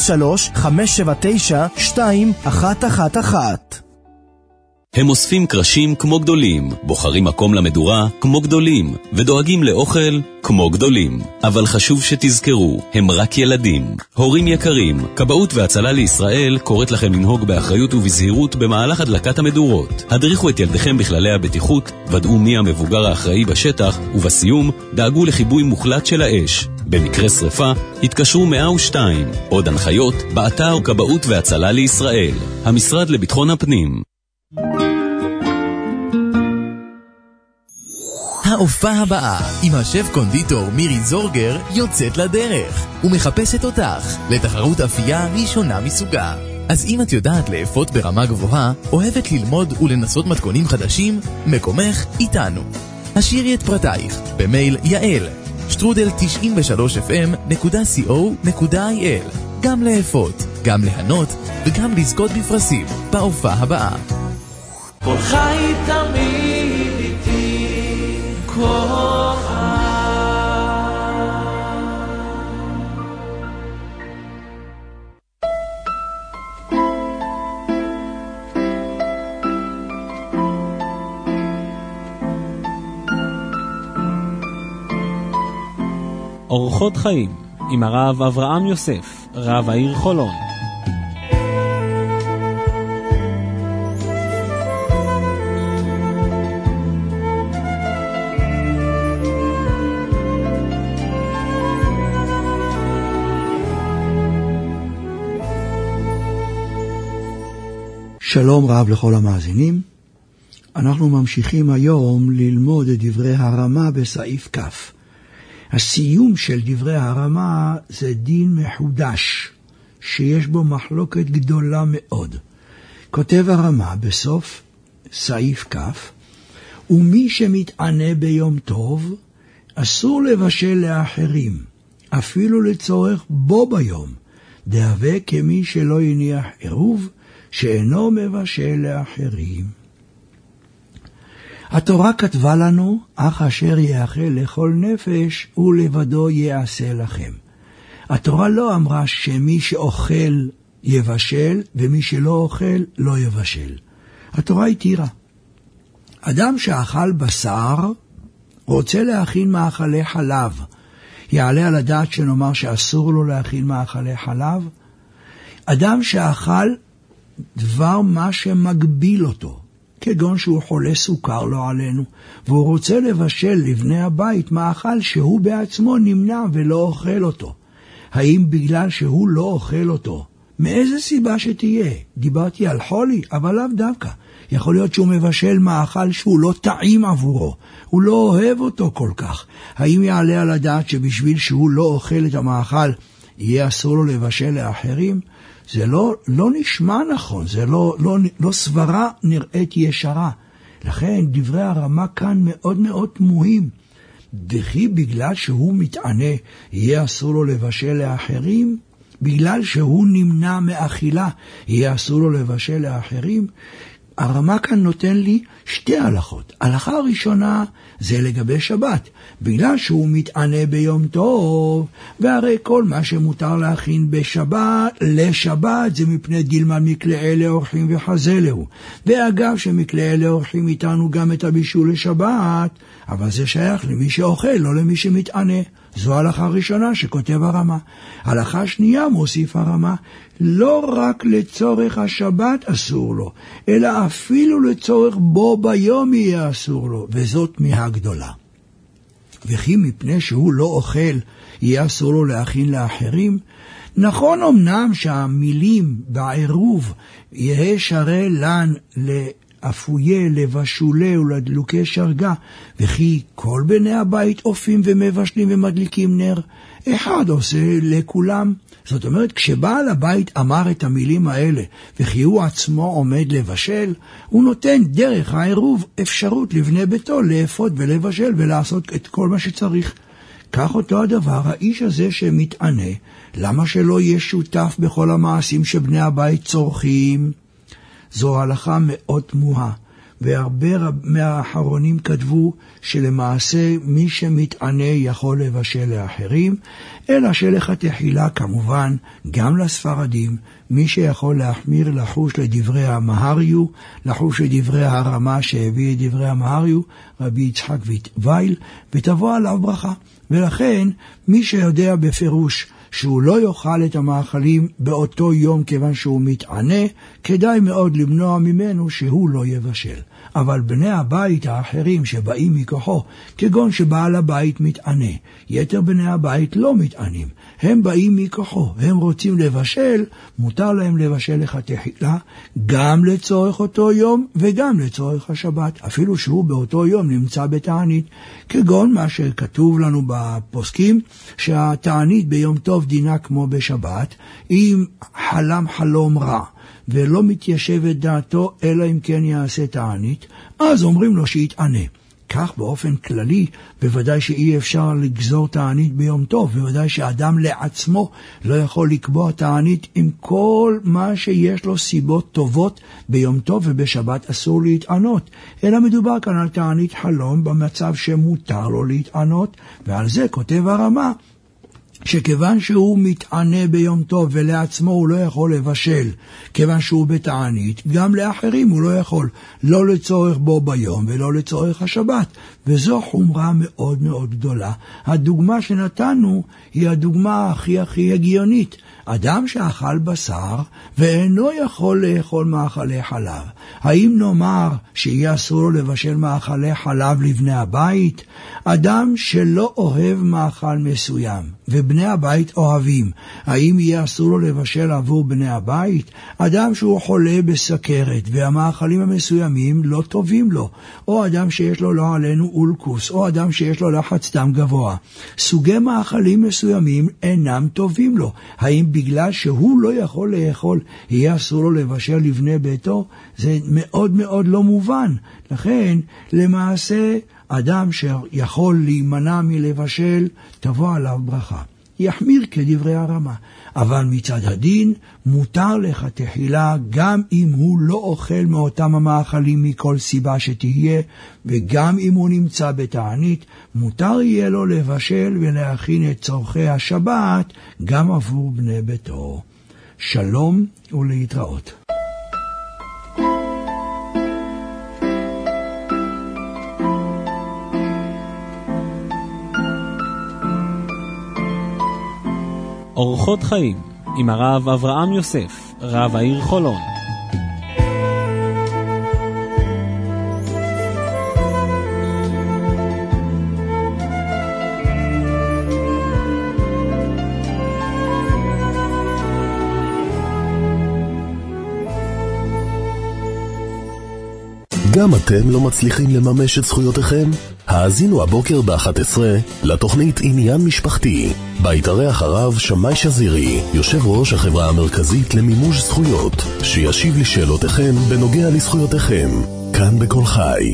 03-579-2111. הם אוספים קרשים כמו גדולים, בוחרים מקום למדורה כמו גדולים, ודואגים לאוכל כמו גדולים. אבל חשוב שתזכרו, הם רק ילדים. הורים יקרים, כבאות והצלה לישראל קוראת לכם לנהוג באחריות ובזהירות במהלך הדלקת המדורות. הדריכו את ילדיכם בכללי הבטיחות, ודאו מי המבוגר האחראי בשטח, ובסיום דאגו לחיבוי מוחלט של האש. במקרה שריפה, התקשרו 102. עוד הנחיות, באתר כבאות והצלה לישראל. המשרד לביטחון הפנים. ההופעה הבאה עם השף קונדיטור מירי זורגר יוצאת לדרך ומחפשת אותך לתחרות אפייה ראשונה מסוגה. אז אם את יודעת לאפות ברמה גבוהה, אוהבת ללמוד ולנסות מתכונים חדשים, מקומך איתנו. השאירי את פרטייך במייל yael93fm.co.il. גם לאפות, גם להנות וגם לזכות בפרסים בהופעה הבאה. כל חי תמיד איתי כוחה. אורחות חיים עם הרב אברהם יוסף, רב העיר חולון. שלום רב לכל המאזינים. אנחנו ממשיכים היום ללמוד את דברי הרמה בסעיף כף. הסיום של דברי הרמה זה דין מחודש, שיש בו מחלוקת גדולה מאוד. כותב הרמה בסוף סעיף כף, ומי שמתענה ביום טוב, אסור לבשל לאחרים, אפילו לצורך בו ביום, דהווה כמי שלא יניח עירוב, שאינו מבשל לאחרים. התורה כתבה לנו, אך אשר יאכל לכל נפש ולבדו יעשה לכם. התורה לא אמרה שמי שאוכל יבשל ומי שלא אוכל לא יבשל. התורה התירה. אדם שאכל בשר רוצה להכין מאכלי חלב. יעלה על הדעת שנאמר שאסור לו להכין מאכלי חלב? אדם שאכל דבר מה שמגביל אותו, כגון שהוא חולה סוכר לא עלינו, והוא רוצה לבשל לבני הבית מאכל שהוא בעצמו נמנע ולא אוכל אותו. האם בגלל שהוא לא אוכל אותו, מאיזה סיבה שתהיה? דיברתי על חולי, אבל לאו דווקא. יכול להיות שהוא מבשל מאכל שהוא לא טעים עבורו, הוא לא אוהב אותו כל כך. האם יעלה על הדעת שבשביל שהוא לא אוכל את המאכל, יהיה אסור לו לבשל לאחרים? זה לא נשמע נכון, זה לא סברה נראית ישרה. לכן דברי הרמה כאן מאוד מאוד תמוהים. וכי בגלל שהוא מתענה, יהיה אסור לו לבשל לאחרים? בגלל שהוא נמנע מאכילה, יהיה אסור לו לבשל לאחרים? הרמה כאן נותן לי שתי הלכות. הלכה הראשונה זה לגבי שבת. בגלל שהוא מתענה ביום טוב, והרי כל מה שמותר להכין בשבת, לשבת, זה מפני דילמן מקלעי לאורחים וחזה לו. ואגב שמקלעי לאורחים איתנו גם את הבישול לשבת, אבל זה שייך למי שאוכל, לא למי שמתענה. זו הלכה ראשונה שכותב הרמה. הלכה שנייה מוסיף הרמה, לא רק לצורך השבת אסור לו, אלא אפילו לצורך בו ביום יהיה אסור לו, וזאת תמיהה גדולה. וכי מפני שהוא לא אוכל, יהיה אסור לו להכין לאחרים? נכון אמנם שהמילים בעירוב יהיה שרה לן אפויה, לבשולה ולדלוקי שרגה, וכי כל בני הבית אופים ומבשלים ומדליקים נר, אחד עושה לכולם. זאת אומרת, כשבעל הבית אמר את המילים האלה, וכי הוא עצמו עומד לבשל, הוא נותן דרך העירוב אפשרות לבני ביתו לאפות ולבשל ולעשות את כל מה שצריך. כך אותו הדבר, האיש הזה שמתענה, למה שלא יהיה שותף בכל המעשים שבני הבית צורכים? זו הלכה מאוד תמוהה, והרבה מהאחרונים כתבו שלמעשה מי שמתענה יכול לבשל לאחרים, אלא שלכתחילה כמובן גם לספרדים, מי שיכול להחמיר לחוש לדברי המהריו, לחוש לדברי הרמה שהביא את דברי המהריו, רבי יצחק וייל, ותבוא עליו ברכה. ולכן מי שיודע בפירוש שהוא לא יאכל את המאכלים באותו יום כיוון שהוא מתענה, כדאי מאוד למנוע ממנו שהוא לא יבשל. אבל בני הבית האחרים שבאים מכוחו, כגון שבעל הבית מתענה, יתר בני הבית לא מתענים, הם באים מכוחו, הם רוצים לבשל, מותר להם לבשל לכתחילה, גם לצורך אותו יום וגם לצורך השבת, אפילו שהוא באותו יום נמצא בתענית, כגון מה שכתוב לנו בפוסקים, שהתענית ביום טוב דינה כמו בשבת, אם חלם חלום רע, ולא מתיישב את דעתו, אלא אם כן יעשה תענית, אז אומרים לו שיתענה. כך באופן כללי, בוודאי שאי אפשר לגזור תענית ביום טוב, בוודאי שאדם לעצמו לא יכול לקבוע תענית עם כל מה שיש לו סיבות טובות ביום טוב, ובשבת אסור להתענות, אלא מדובר כאן על תענית חלום במצב שמותר לו להתענות, ועל זה כותב הרמה, שכיוון שהוא מתענה ביום טוב ולעצמו הוא לא יכול לבשל, כיוון שהוא בתענית, גם לאחרים הוא לא יכול, לא לצורך בו ביום ולא לצורך השבת, וזו חומרה מאוד מאוד גדולה. הדוגמה שנתנו היא הדוגמה הכי הגיונית. אדם שאכל בשר ואינו יכול לאכול מאכלי חלב, האם נאמר שיהיה אסור לו לבשל מאכלי חלב לבני הבית? אדם שלא אוהב מאכל מסוים ובני הבית אוהבים, האם יהיה אסור לו לבשל עבור בני הבית? אדם שהוא חולה בסכרת והמאכלים המסוימים לא טובים לו, או אדם שיש לו לא עלינו אולקוס, או אדם שיש לו לחץ דם גבוה, סוגי מאכלים מסוימים אינם טובים לו, האם בגלל שהוא לא יכול לאכול יהיה אסור לו לבשל לבני ביתו? זה מאוד מאוד לא מובן. לכן למעשה אדם שיכול להימנע מלבשל תבוא עליו ברכה, יחמיר כדברי הרמה, אבל מצד הדין מותר לכתחילה גם אם הוא לא אוכל מאותם המאכלים מכל סיבה שתהיה, וגם אם הוא נמצא בתענית מותר יהיה לו לבשל ולהכין את צורכי השבת גם עבור בני ביתו. שלום ולהתראות. אורחות חיים עם הרב אברהם יוסף, רב העיר חולון. גם אתם לא מצליחים לממש את זכויותיכם? האזינו הבוקר ב-11 לתוכנית עניין משפחתי, בה יתארח הרב שמאי שזירי, יושב ראש החברה המרכזית למימוש זכויות, שישיב לשאלותיכם בנוגע לזכויותיכם, כאן בכל חי.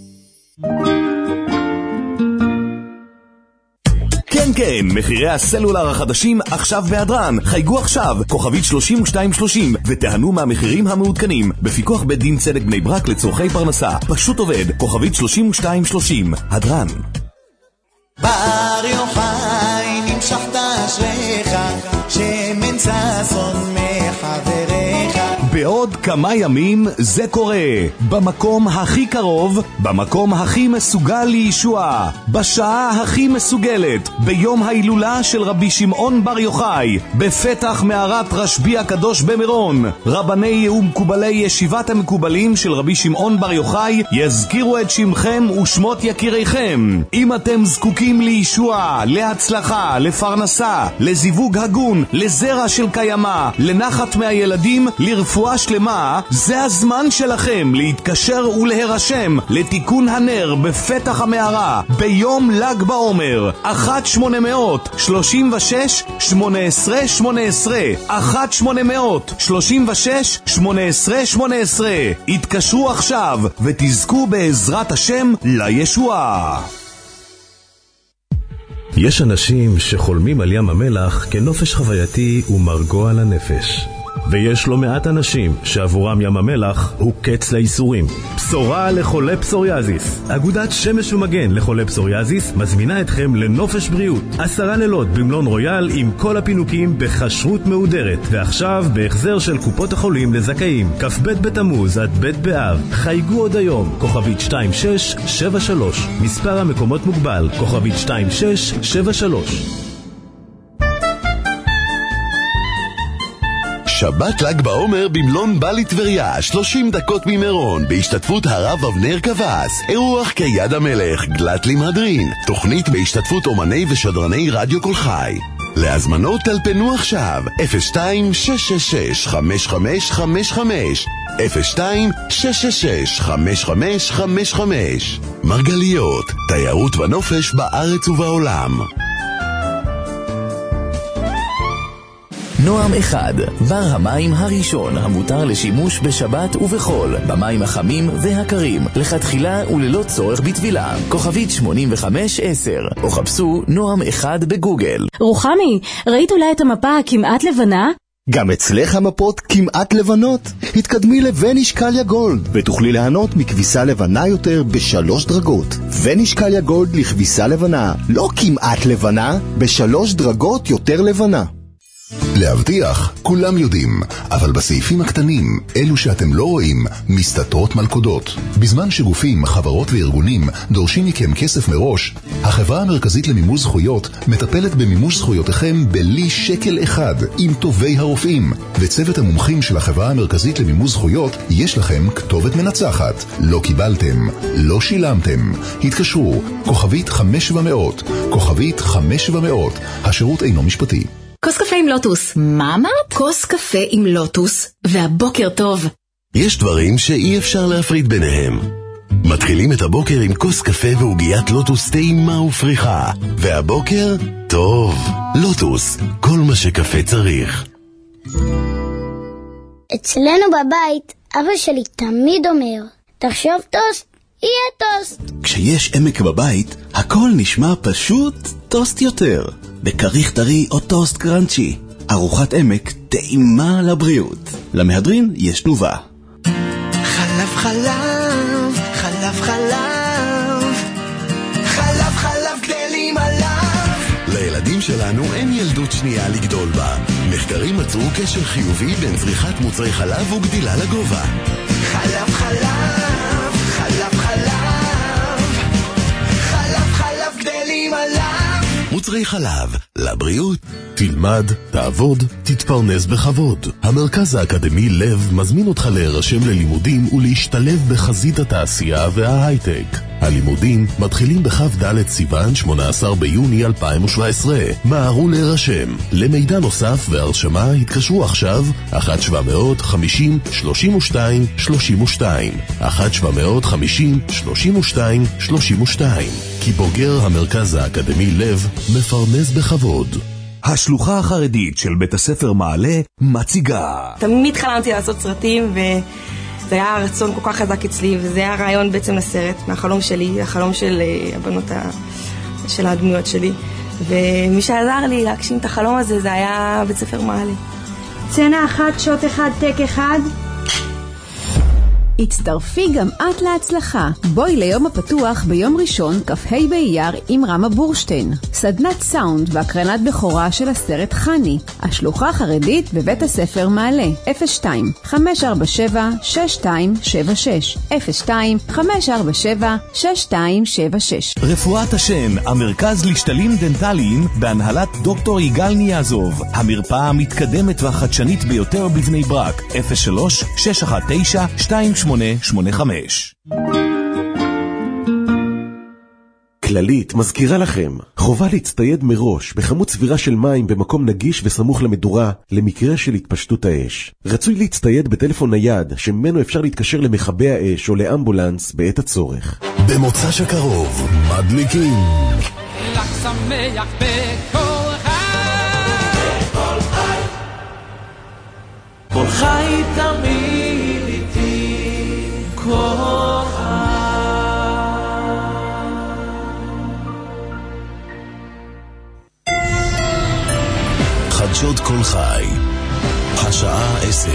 כן, מחירי הסלולר החדשים עכשיו בהדרן. חייגו עכשיו, כוכבית 3230, ותהנו מהמחירים המעודכנים. בפיקוח בית דין צדק בני ברק לצורכי פרנסה. פשוט עובד, כוכבית 3230, הדרן. בר יוחאי נמשכת אשריך, שמן ששון מחבריך. בעוד כמה ימים זה קורה, במקום הכי קרוב, במקום הכי מסוגל לישוע, בשעה הכי מסוגלת, ביום ההילולה של רבי שמעון בר יוחאי, בפתח מערת רשב"י הקדוש במירון. רבני ומקובלי ישיבת המקובלים של רבי שמעון בר יוחאי יזכירו את שמכם ושמות יקיריכם. אם אתם זקוקים לישוע, להצלחה, לפרנסה, לזיווג הגון, לזרע של קיימה, לנחת מהילדים, לרפואה שלמה, זה הזמן שלכם להתקשר ולהירשם לתיקון הנר בפתח המערה ביום ל"ג בעומר. 1-800-36-18-18 1-800-36-18-18. התקשרו עכשיו ותזכו בעזרת השם לישועה. יש אנשים שחולמים על ים המלח כנופש חווייתי ומרגוע לנפש, ויש לא מעט אנשים שעבורם ים המלח הוא קץ לאיסורים. בשורה לחולי פסוריאזיס. אגודת שמש ומגן לחולי פסוריאזיס מזמינה אתכם לנופש בריאות 10 לילות במלון רויאל עם כל הפינוקים בכשרות מהודרת, ועכשיו בהחזר של קופות החולים לזכאים. כ"ב בתמוז עד ב' באב. חייגו עוד היום, כוכבית 2673. מספר המקומות מוגבל, כוכבית 2673. שבת ל"ג בעומר במלון בלי טבריה, 30 דקות ממירון, בהשתתפות הרב אבנר קבס. אירוח כיד המלך, גלת למהדרין. תוכנית בהשתתפות אומני ושדרני רדיו כל חי. להזמנות טלפנו עכשיו 02-666-5555 02-666-5555. מרגליות, תיירות ונופש בארץ ובעולם. נועם אחד, בר המים הראשון המותר לשימוש בשבת ובחול, במים החמים והקרים, לכתחילה וללא צורך בטבילה. כוכבית 8510, או חפשו נועם אחד בגוגל. רוחמי, ראית אולי את המפה הכמעט לבנה? גם אצלך המפות כמעט לבנות. התקדמי לווניש קליה גולד ותוכלי ליהנות מכביסה לבנה יותר ב3 דרגות. ווניש קליה גולד לכביסה לבנה, לא כמעט לבנה, ב3 דרגות יותר לבנה. להבטיח, כולם יודעים, אבל בסעיפים הקטנים, אלו שאתם לא רואים, מסתתרות מלכודות. בזמן שגופים, חברות וארגונים דורשים מכם כסף מראש, החברה המרכזית למימוש זכויות מטפלת במימוש זכויותיכם בלי שקל אחד, עם טובי הרופאים. וצוות המומחים של החברה המרכזית למימוש זכויות, יש לכם כתובת מנצחת. לא קיבלתם, לא שילמתם. התקשרו, כוכבית 5700, כוכבית 5700. השירות אינו משפטי. כוס קפה עם לוטוס. מה אמרת? כוס קפה עם לוטוס, והבוקר טוב. יש דברים שאי אפשר להפריד ביניהם. מתחילים את הבוקר עם כוס קפה ועוגיית לוטוס טעימה ופריחה. והבוקר, טוב. לוטוס, כל מה שקפה צריך. אצלנו בבית, אבא שלי תמיד אומר, תחשוב טוסט, יהיה טוסט. כשיש עמק בבית, הכל נשמע פשוט טוסט יותר. בכריך טרי או טוסט קרנצ'י. ארוחת עמק טעימה לבריאות. למהדרין יש תנובה. חלב חלב, חלב חלב, חלב חלב גדלים עליו. לילדים שלנו אין ילדות שנייה לגדול בה. מחקרים מצאו קשר חיובי בין צריכת מוצרי חלב וגדילה לגובה. חלב חלב, חלב חלב, חלב חלב גדלים עליו. מוצרי חלב, לבריאות. תלמד, תעבוד, תתפרנס בכבוד. המרכז האקדמי לב מזמין אותך להירשם ללימודים ולהשתלב בחזית התעשייה וההייטק. הלימודים מתחילים בכ"ד סיוון 18 ביוני 2017. מהרו להירשם. למידע נוסף והרשמה התקשרו עכשיו 1-750-32-32 1-750-32-32 כי בוגר המרכז האקדמי לב מפרנס בכבוד. השלוחה החרדית של בית הספר מעלה מציגה. תמיד חלמתי לעשות סרטים וזה היה רצון כל כך חזק אצלי, וזה היה רעיון בעצם לסרט, מהחלום שלי, החלום של הבנות של הדמויות שלי, ומי שעזר לי להגשים את החלום הזה זה היה בית ספר מעלה. צנה 1, שוט 1, טק 1. הצטרפי גם את להצלחה. בואי ליום הפתוח ביום ראשון, כ"ה באייר, עם רמה בורשטיין. סדנת סאונד והקרנת בכורה של הסרט חני. השלוחה החרדית בבית הספר מעלה. 02-547-6276 02-547-6276. רפואת השן, המרכז לשתלים דנטליים בהנהלת דוקטור יגאל ניאזוב. המרפאה המתקדמת והחדשנית ביותר בבני ברק. 03-619-2885. כללית מזכירה לכם, חובה להצטייד מראש בכמות סבירה של מים במקום נגיש וסמוך למדורה למקרה של התפשטות האש. רצוי להצטייד בטלפון נייד שממנו אפשר להתקשר למכבי האש או לאמבולנס בעת הצורך. במוצ"ש הקרוב מדליקים לק שמח בכל חי, כל חי תמיד איתי, כל חי. חדשות כל חי, השעה 10.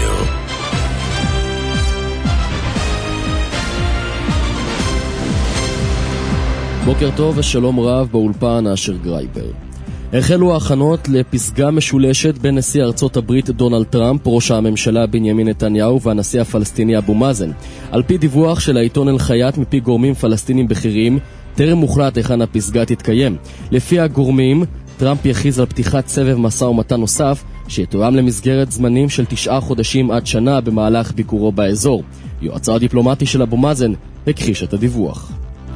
בוקר טוב ושלום רב, באולפן אשר גרייבר. החלו ההכנות לפסגה משולשת בין נשיא ארצות הברית דונלד טראמפ, ראש הממשלה בנימין נתניהו והנשיא הפלסטיני אבו מאזן. על פי דיווח של העיתון אל-חייאת מפי גורמים פלסטינים בכירים, טרם מוחלט היכן הפסגה תתקיים. לפי הגורמים, טראמפ יכריז על פתיחת סבב משא ומתן נוסף שיתואם למסגרת זמנים של 9 חודשים עד שנה במהלך ביקורו באזור. יועצו הדיפלומטי של אבו מאזן הכחיש את הדיווח.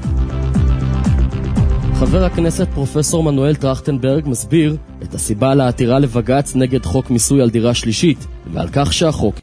חבר הכנסת פרופסור מנואל טרכטנברג מסביר את הסיבה לעתירה לבג"ץ נגד חוק מיסוי על דירה שלישית, ועל כך שהחוק